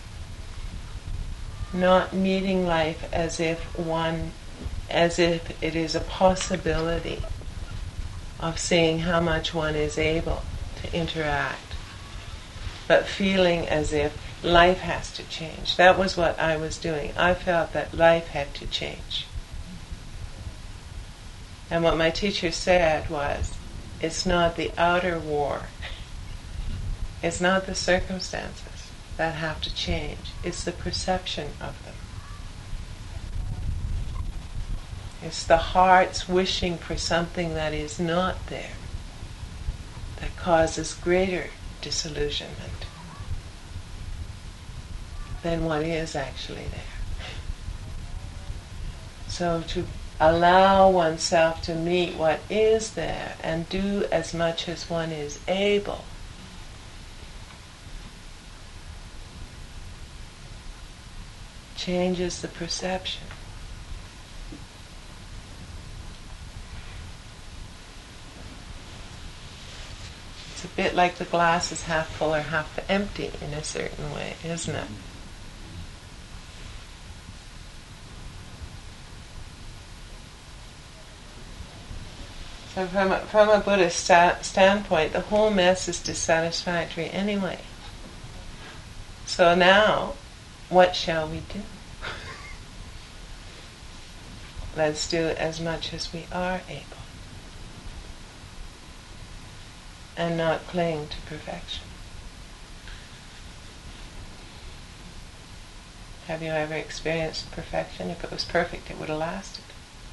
not meeting life as if one, as if it is a possibility of seeing how much one is able to interact, but feeling as if life has to change. That was what I was doing. I felt that life had to change. And what my teacher said was, it's not the outer war, it's not the circumstances that have to change, it's the perception of them. It's the heart's wishing for something that is not there that causes greater disillusionment than what is actually there. So to allow oneself to meet what is there and do as much as one is able changes the perception. It's a bit like the glass is half full or half empty in a certain way, isn't it? So from a, from a Buddhist sta- standpoint, the whole mess is dissatisfactory anyway. So now, what shall we do? Let's do as much as we are able. And not cling to perfection. Have you ever experienced perfection? If it was perfect, it would have lasted.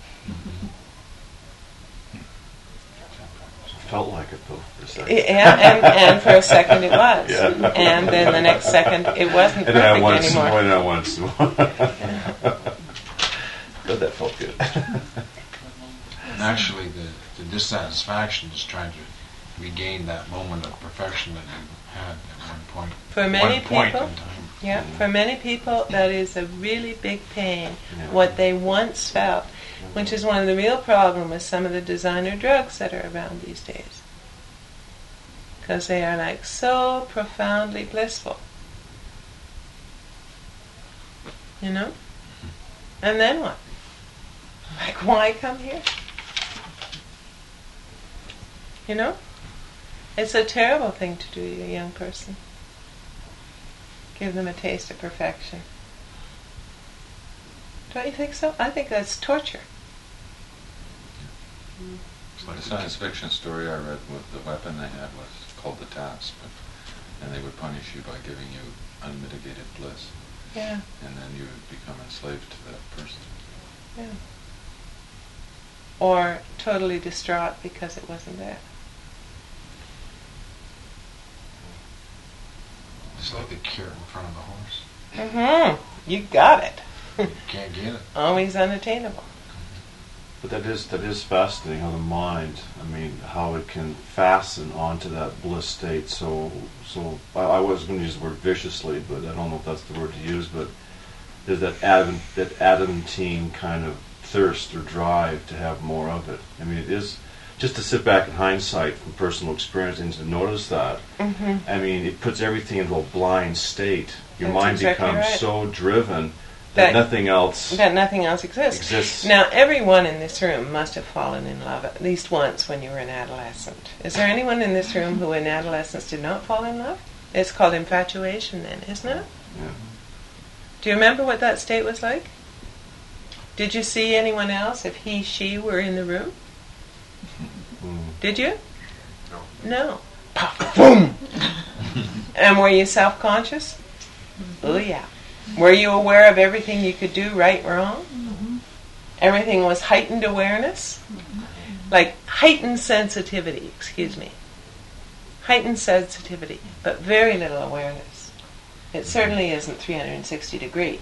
Felt like it though for a second. Yeah, and, and for a second it was. Yeah. And then the next second it wasn't And then I perfect wanted some anymore. more, and I wanted some more. But that felt good. And actually, the, the dissatisfaction is trying to regain that moment of perfection that you had at one point. For many one point people, in time. yeah, for many people that is a really big pain, Yeah. what they once felt, which is one of the real problems with some of the designer drugs that are around these days. Because they are like so profoundly blissful. You know? And then what? Like, why come here? You know? It's a terrible thing to do to a young person. Give them a taste of perfection. Don't you think so? I think that's torture. The science fiction story I read, with the weapon they had was called the task, but, and they would punish you by giving you unmitigated bliss. Yeah. And then you would become enslaved to that person. Yeah. Or totally distraught because it wasn't there. It's like the carrot in front of the horse. Mm-hmm. You got it. You can't get it. Always unattainable. But that is that is fascinating how the mind, I mean, how it can fasten onto that bliss state. So, so I, I was going to use the word viciously, but I don't know if that's the word to use. But there's that adam, that adamantine kind of thirst or drive to have more of it. I mean, it is just to sit back in hindsight from personal experience and to notice that. Mm-hmm. I mean, it puts everything into a blind state. Your That's mind exactly becomes right. so driven that, That- nothing else That nothing else exists. exists. Now, everyone in this room must have fallen in love at least once when you were an adolescent. Is there anyone in this room who in adolescence did not fall in love? It's called infatuation then, isn't it? Yeah. Do you remember what that state was like? Did you see anyone else if he, she were in the room? Mm. Did you? No. No. Puff, boom! And were you self-conscious? Oh yeah. Were you aware of everything you could do right, wrong? Mm-hmm. Everything was heightened awareness? Like heightened sensitivity, excuse me. Heightened sensitivity, but very little awareness. It certainly isn't three hundred sixty degree.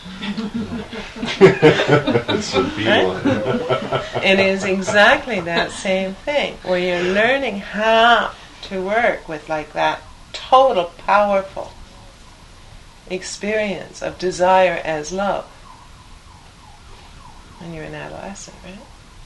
It's a beeline. It is exactly that same thing, where you're learning how to work with like that total powerful experience of desire as love when you're an adolescent, right?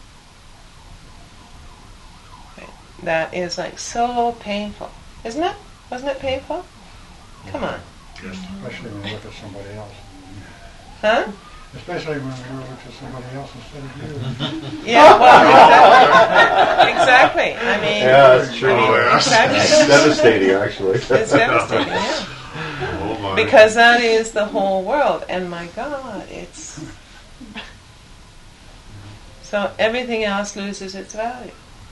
Right. That is like so painful, isn't it? Wasn't it painful? Come on. Especially when you look at somebody else. Huh? Especially when we look to somebody else instead of you. Yeah, well, exactly. exactly. I mean, Yeah, that's true. I mean, exactly. It's devastating, actually. It's devastating, yeah. Oh my. Because that is the whole world, and my God, it's... So everything else loses its value.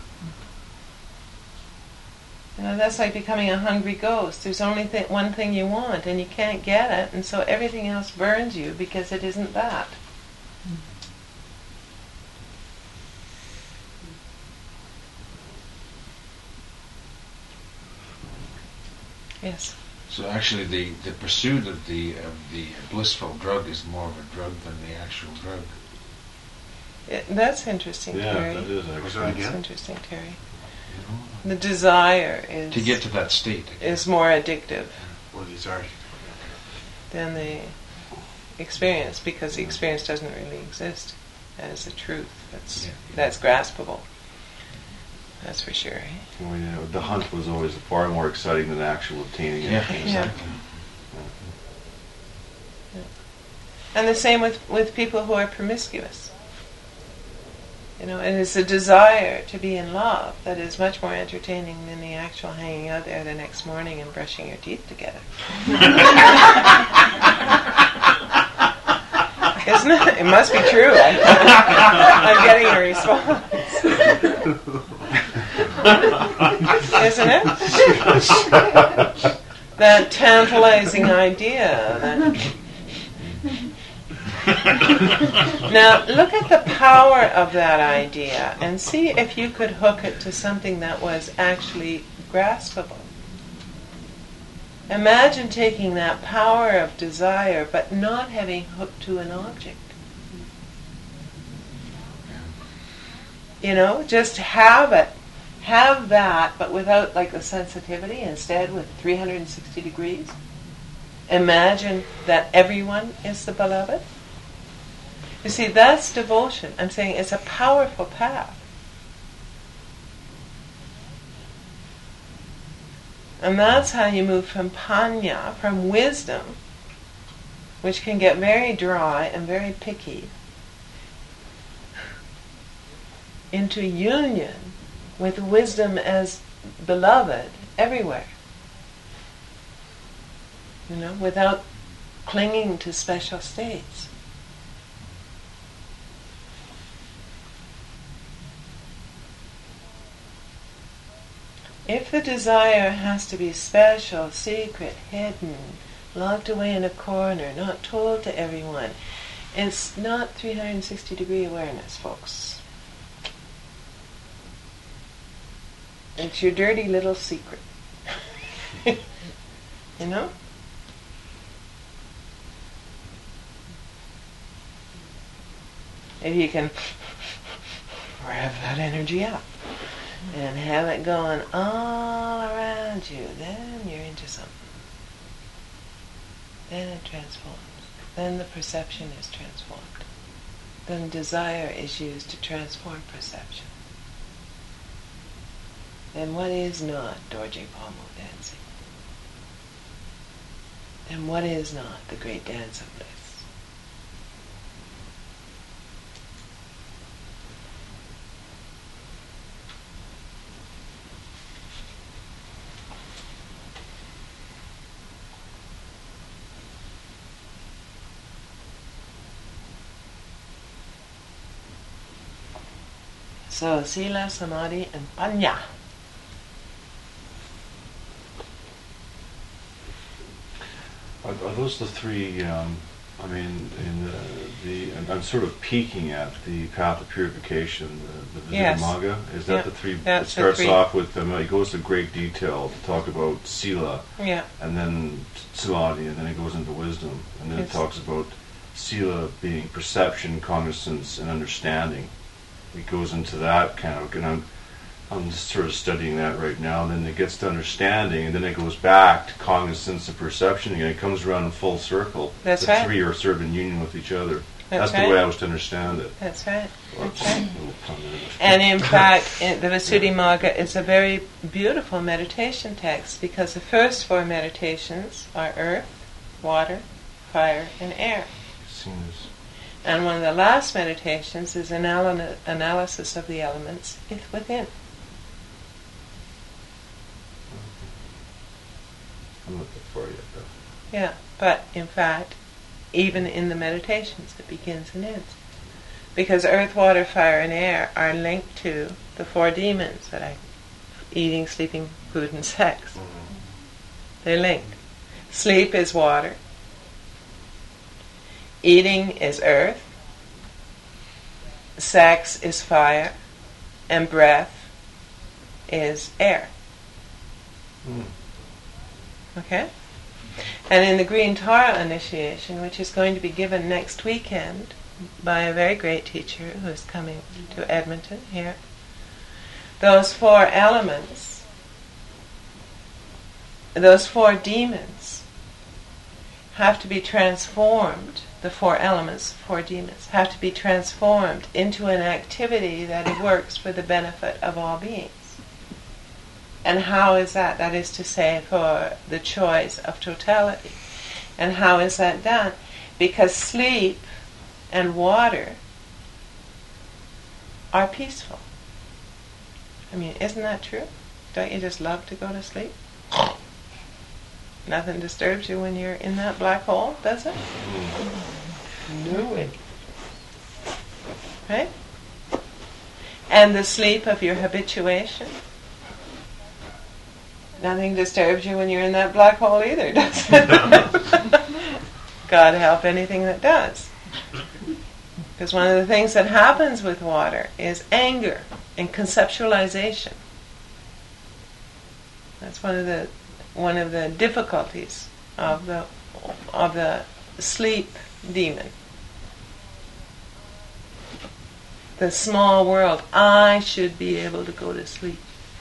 You know, that's like becoming a hungry ghost. There's only th- one thing you want, and you can't get it, and so everything else burns you because it isn't that. Yes. So actually, the, the pursuit of the of the blissful drug is more of a drug than the actual drug. It, that's interesting, Yeah, Terry. that is Was actually. that That's again? interesting, Terry. You know? The desire is To get to that state. is more addictive Well, these are. than the experience, because the experience doesn't really exist as a truth. That's Yeah. that's graspable. That's for sure. Eh? Well, yeah, the hunt was always far more exciting than actual obtaining it. Yeah, exactly. And the same with, with people who are promiscuous. You know, and it's a desire to be in love that is much more entertaining than the actual hanging out there the next morning and brushing your teeth together. Isn't it? It must be true. I, I'm getting a response. Isn't it? That tantalizing idea that... Now, look at the power of that idea and see if you could hook it to something that was actually graspable. Imagine taking that power of desire but not having hooked to an object. You know, just have it. Have that, but without like the sensitivity, instead with three hundred sixty degrees. Imagine that everyone is the beloved. You see, that's devotion. I'm saying it's a powerful path. And that's how you move from panya, from wisdom, which can get very dry and very picky, into union with wisdom as beloved everywhere. You know, without clinging to special states. If the desire has to be special, secret, hidden, locked away in a corner, not told to everyone, it's not three hundred sixty degree awareness, folks. It's your dirty little secret. You know? If you can rev that energy up and have it going all around you, then you're into something. Then it transforms. Then the perception is transformed. Then desire is used to transform perception. Then what is not Dorje Pomo dancing? Then what is not the great dance of bliss? So, Sila, Samadhi, and Panya. Are, are those the three? Um, I mean, in the, the I'm, I'm sort of peeking at the path of purification, the, the Yes. Visuddhimagga. Is that Yeah, the three? that's It the starts three. off with um, it goes to great detail to talk about Sila, Yeah. and then Samadhi, and then it goes into wisdom, and then Yes. it talks about Sila being perception, cognizance, and understanding. It goes into that kind of, and I'm, I'm just sort of studying that right now. And then it gets to understanding, and then it goes back to cognizance and perception again. It comes around in full circle. That's the right. three are sort of in union with each other. That's That's right. the way I was to understand it. That's right. Well, That's right. a little pun there. And in fact, in the Visuddhimagga is a very beautiful meditation text, because the first four meditations are earth, water, fire, and air. seen as... And one of the last meditations is an anal- analysis of the elements within. I'm not that far yet, though. Yeah, but in fact, even in the meditations, it begins and ends. Because earth, water, fire, and air are linked to the four demons that I... eating, sleeping, food, and sex. Mm-hmm. They're linked. Sleep is water. Eating is earth. Sex is fire. And breath is air. Mm. Okay? And in the Green Tara initiation, which is going to be given next weekend by a very great teacher who is coming to Edmonton here, those four elements, those four demons, have to be transformed, the four elements, four demons, have to be transformed into an activity that works for the benefit of all beings. And how is that? That is to say, for the choice of totality. And how is that done? Because sleep and water are peaceful. I mean, isn't that true? Don't you just love to go to sleep? Nothing disturbs you when you're in that black hole, does it? No way. Right? And the sleep of your habituation? Nothing disturbs you when you're in that black hole either, does it? God help anything that does. Because one of the things that happens with water is anger and conceptualization. That's one of the one of the difficulties of the of the sleep demon. The small world. I should be able to go to sleep.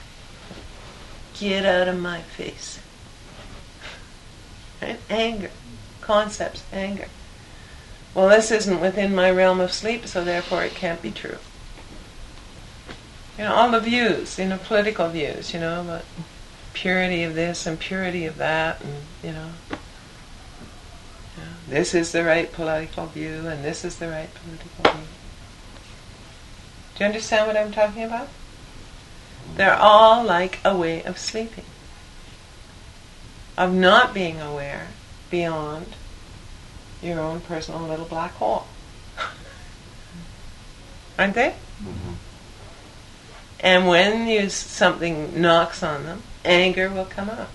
Get out of my face. Right? Anger. Concepts, anger. Well, this isn't within my realm of sleep, so therefore it can't be true. You know, all the views, you know, political views, you know, about purity of this and purity of that, and, you know, you know, this is the right political view, and this is the right political view. Do you understand what I'm talking about? They're all like a way of sleeping, of not being aware beyond your own personal little black hole. Aren't they? Mm-hmm. And when you something knocks on them, anger will come up.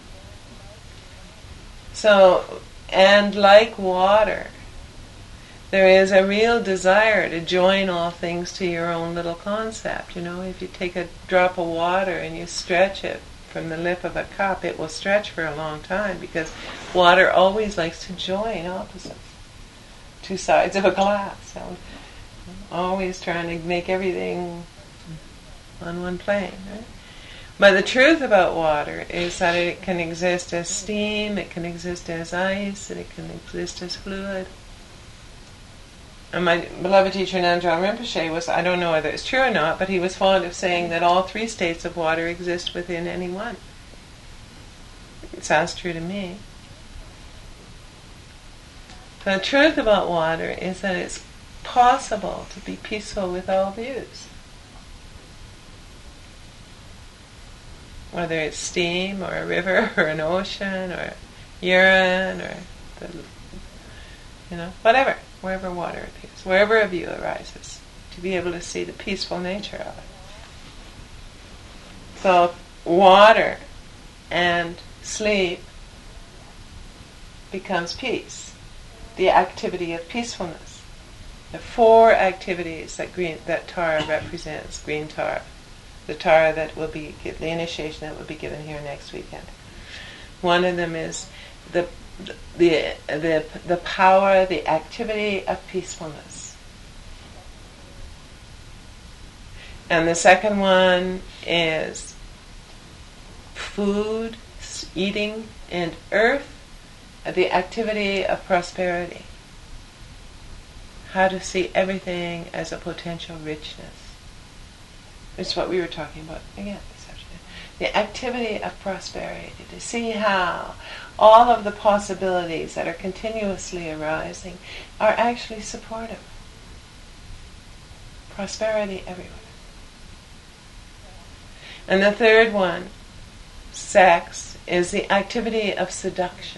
So, and like water, there is a real desire to join all things to your own little concept. You know, if you take a drop of water and you stretch it from the lip of a cup, it will stretch for a long time, because water always likes to join opposites. Two sides of a glass. So always trying to make everything on one plane. Right? But the truth about water is that it can exist as steam, it can exist as ice, and it can exist as fluid. And my beloved teacher Nanjal Rinpoche was, I don't know whether it's true or not, but he was fond of saying that all three states of water exist within any one. It sounds true to me. The truth about water is that it's possible to be peaceful with all views. Whether it's steam or a river or an ocean or urine or the, you know, whatever. Wherever water appears, wherever a view arises, to be able to see the peaceful nature of it. So water and sleep becomes peace, the activity of peacefulness. The four activities that green that Tara represents, Green Tara, the Tara that will be the initiation that will be given here next weekend. One of them is the The, the the power, the activity of peacefulness. And the second one is food, eating, and earth, the activity of prosperity. How to see everything as a potential richness. It's what we were talking about again this afternoon. the activity of prosperity, to see how all of the possibilities that are continuously arising are actually supportive. Prosperity everywhere. And the third one, sex, is the activity of seduction.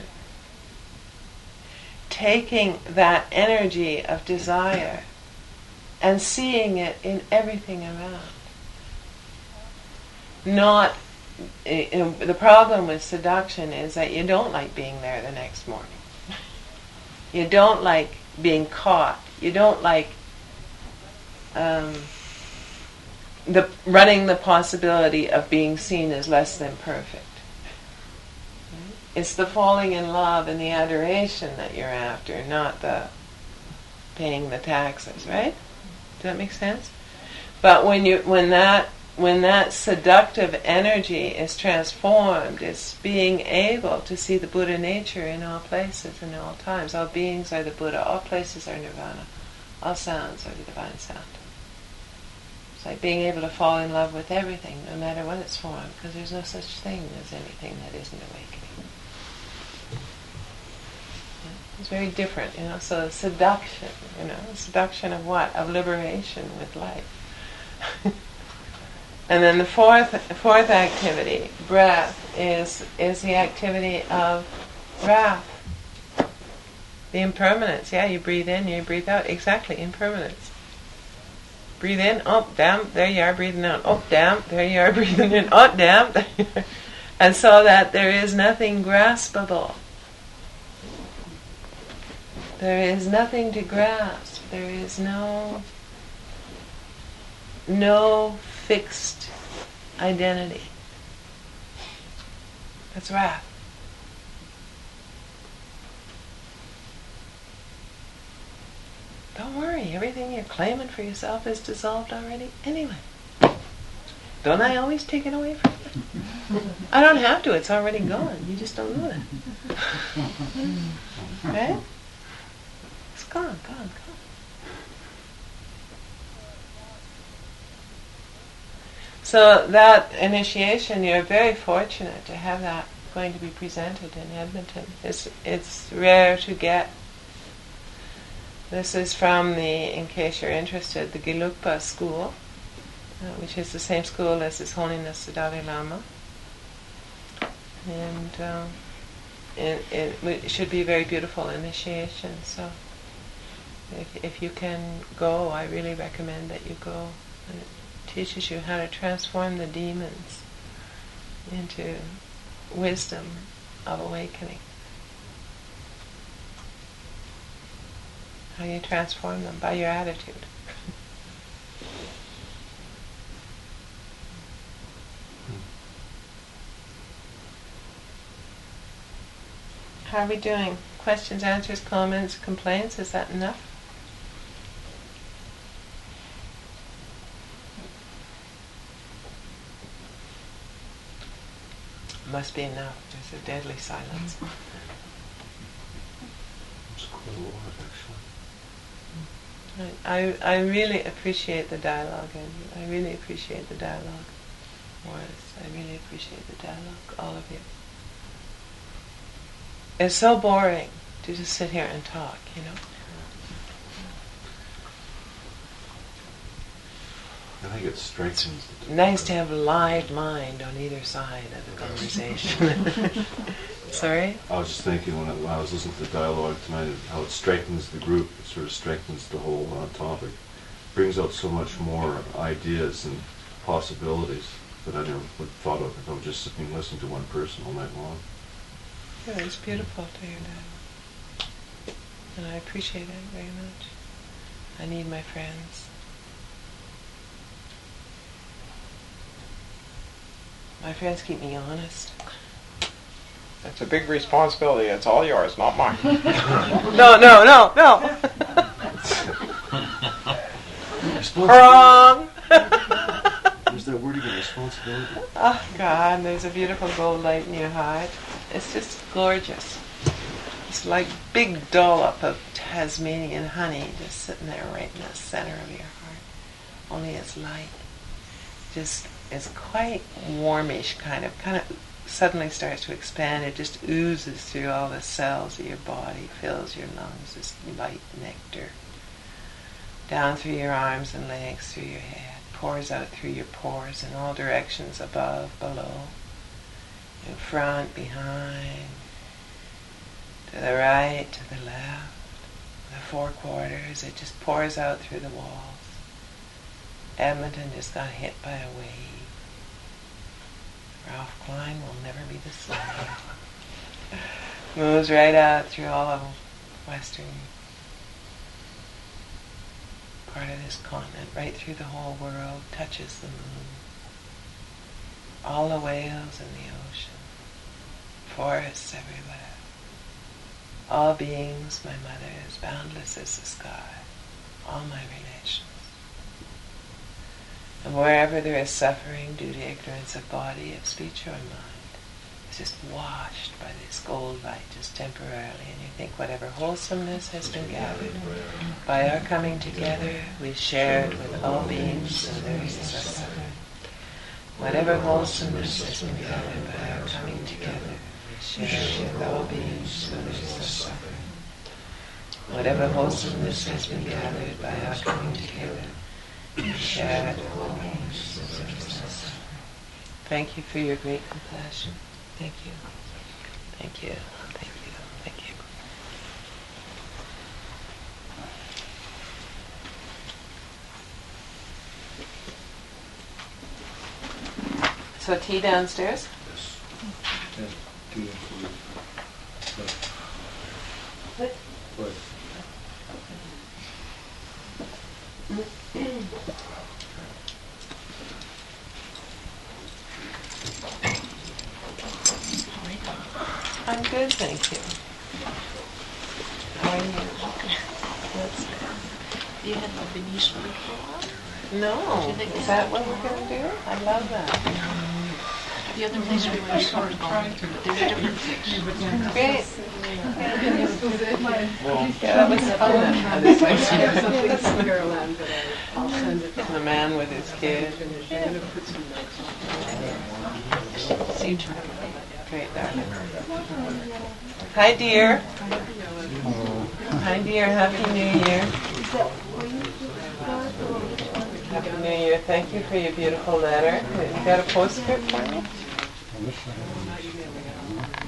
Taking that energy of desire and seeing it in everything around. Not, you know, the problem with seduction is that you don't like being there the next morning. You don't like being caught. You don't like um, the running the possibility of being seen as less than perfect. It's the falling in love and the adoration that you're after, not the paying the taxes, right? Does that make sense? But when you when that when that seductive energy is transformed, it's being able to see the Buddha nature in all places and all times. All beings are the Buddha, all places are nirvana, all sounds are the divine sound. It's like being able to fall in love with everything, no matter what its form, because there's no such thing as anything that isn't awakening. It's very different, you know. So seduction, you know, seduction of what? Of liberation with life. And then the fourth fourth activity, breath, is is the activity of wrath. The impermanence. Yeah, you breathe in, you breathe out. Exactly, impermanence. Breathe in, oh damn, there you are breathing out. Oh damn, there you are breathing in. Oh damn, there you are. And so that there is nothing graspable. There is nothing to grasp. There is no no fixed identity. That's wrath. Don't worry, everything you're claiming for yourself is dissolved already anyway. Don't I always take it away from you? I don't have to, it's already gone. You just don't know it. Right? It's gone, gone, gone. So that initiation, you're very fortunate to have that going to be presented in Edmonton. It's, it's rare to get. This is from the, in case you're interested, the Gelugpa school, uh, which is the same school as His Holiness the Dalai Lama. And um, it, it, it should be a very beautiful initiation. So if, if you can go, I really recommend that you go. And it teaches you how to transform the demons into wisdom of awakening. How you transform them? By your attitude. How are we doing? Questions, answers, comments, complaints? Is that enough? Must be enough. There's a deadly silence. It's quite a lot, actually. I, I really appreciate the dialogue, and I really appreciate the dialogue. Morris, I really appreciate the dialogue, all of you. It's so boring to just sit here and talk, you know. I think it strengthens the Nice to have a live mind on either side of the conversation. Sorry? I was just thinking when I, when I was listening to the dialogue tonight, how it strengthens the group, it sort of strengthens the whole uh, topic. Brings out so much more ideas and possibilities that I never would have thought of if I was just sitting and listening to one person all night long. Yeah, it's beautiful to hear that. And I appreciate it very much. I need my friends. My friends keep me honest. It's a big responsibility. It's all yours, not mine. No, no, no, no. Wrong. There's that word again, responsibility. Oh God, there's a beautiful gold light in your heart. It's just gorgeous. It's like big dollop of Tasmanian honey just sitting there right in the center of your heart. Only it's light. Just is quite warmish, kind of, kind of suddenly starts to expand. It just oozes through all the cells of your body, fills your lungs, this light nectar. Down through your arms and legs, through your head, pours out through your pores in all directions, above, below, in front, behind, to the right, to the left, the four quarters. It just pours out through the walls. Edmonton just got hit by a wave. Ralph Klein will never be the same. Moves right out through all of Western part of this continent, right through the whole world, touches the moon. All the whales in the ocean, forests everywhere. All beings, my mother, as boundless as the sky, all my relations. And wherever there is suffering due to ignorance of body, of speech, or mind, it's just washed by this gold light just temporarily. And you think whatever wholesomeness has been gathered by our coming together, we share it with all beings, so there is no suffering. Whatever wholesomeness has been gathered by our coming together, we share it with all beings, so there is no suffering. Whatever wholesomeness has been gathered by our coming together, we share it with all beings, so there is no suffering. Thank you for your great compassion. Thank you. Thank you. Thank you. Thank you. So tea downstairs? Yes. And tea and food. What? What? I'm good, thank you. How are you? That's You had the Venetian for a while? No. Is that what we're going to do? I love that. The other place we were sort of going, but there's a different place. Great. Yeah, that was fun. Other place. The man with his kid. See, great, darling. Hi, dear. Hi, dear. Happy New Year. Happy New Year. Thank you for your beautiful letter. You got a postscript for me?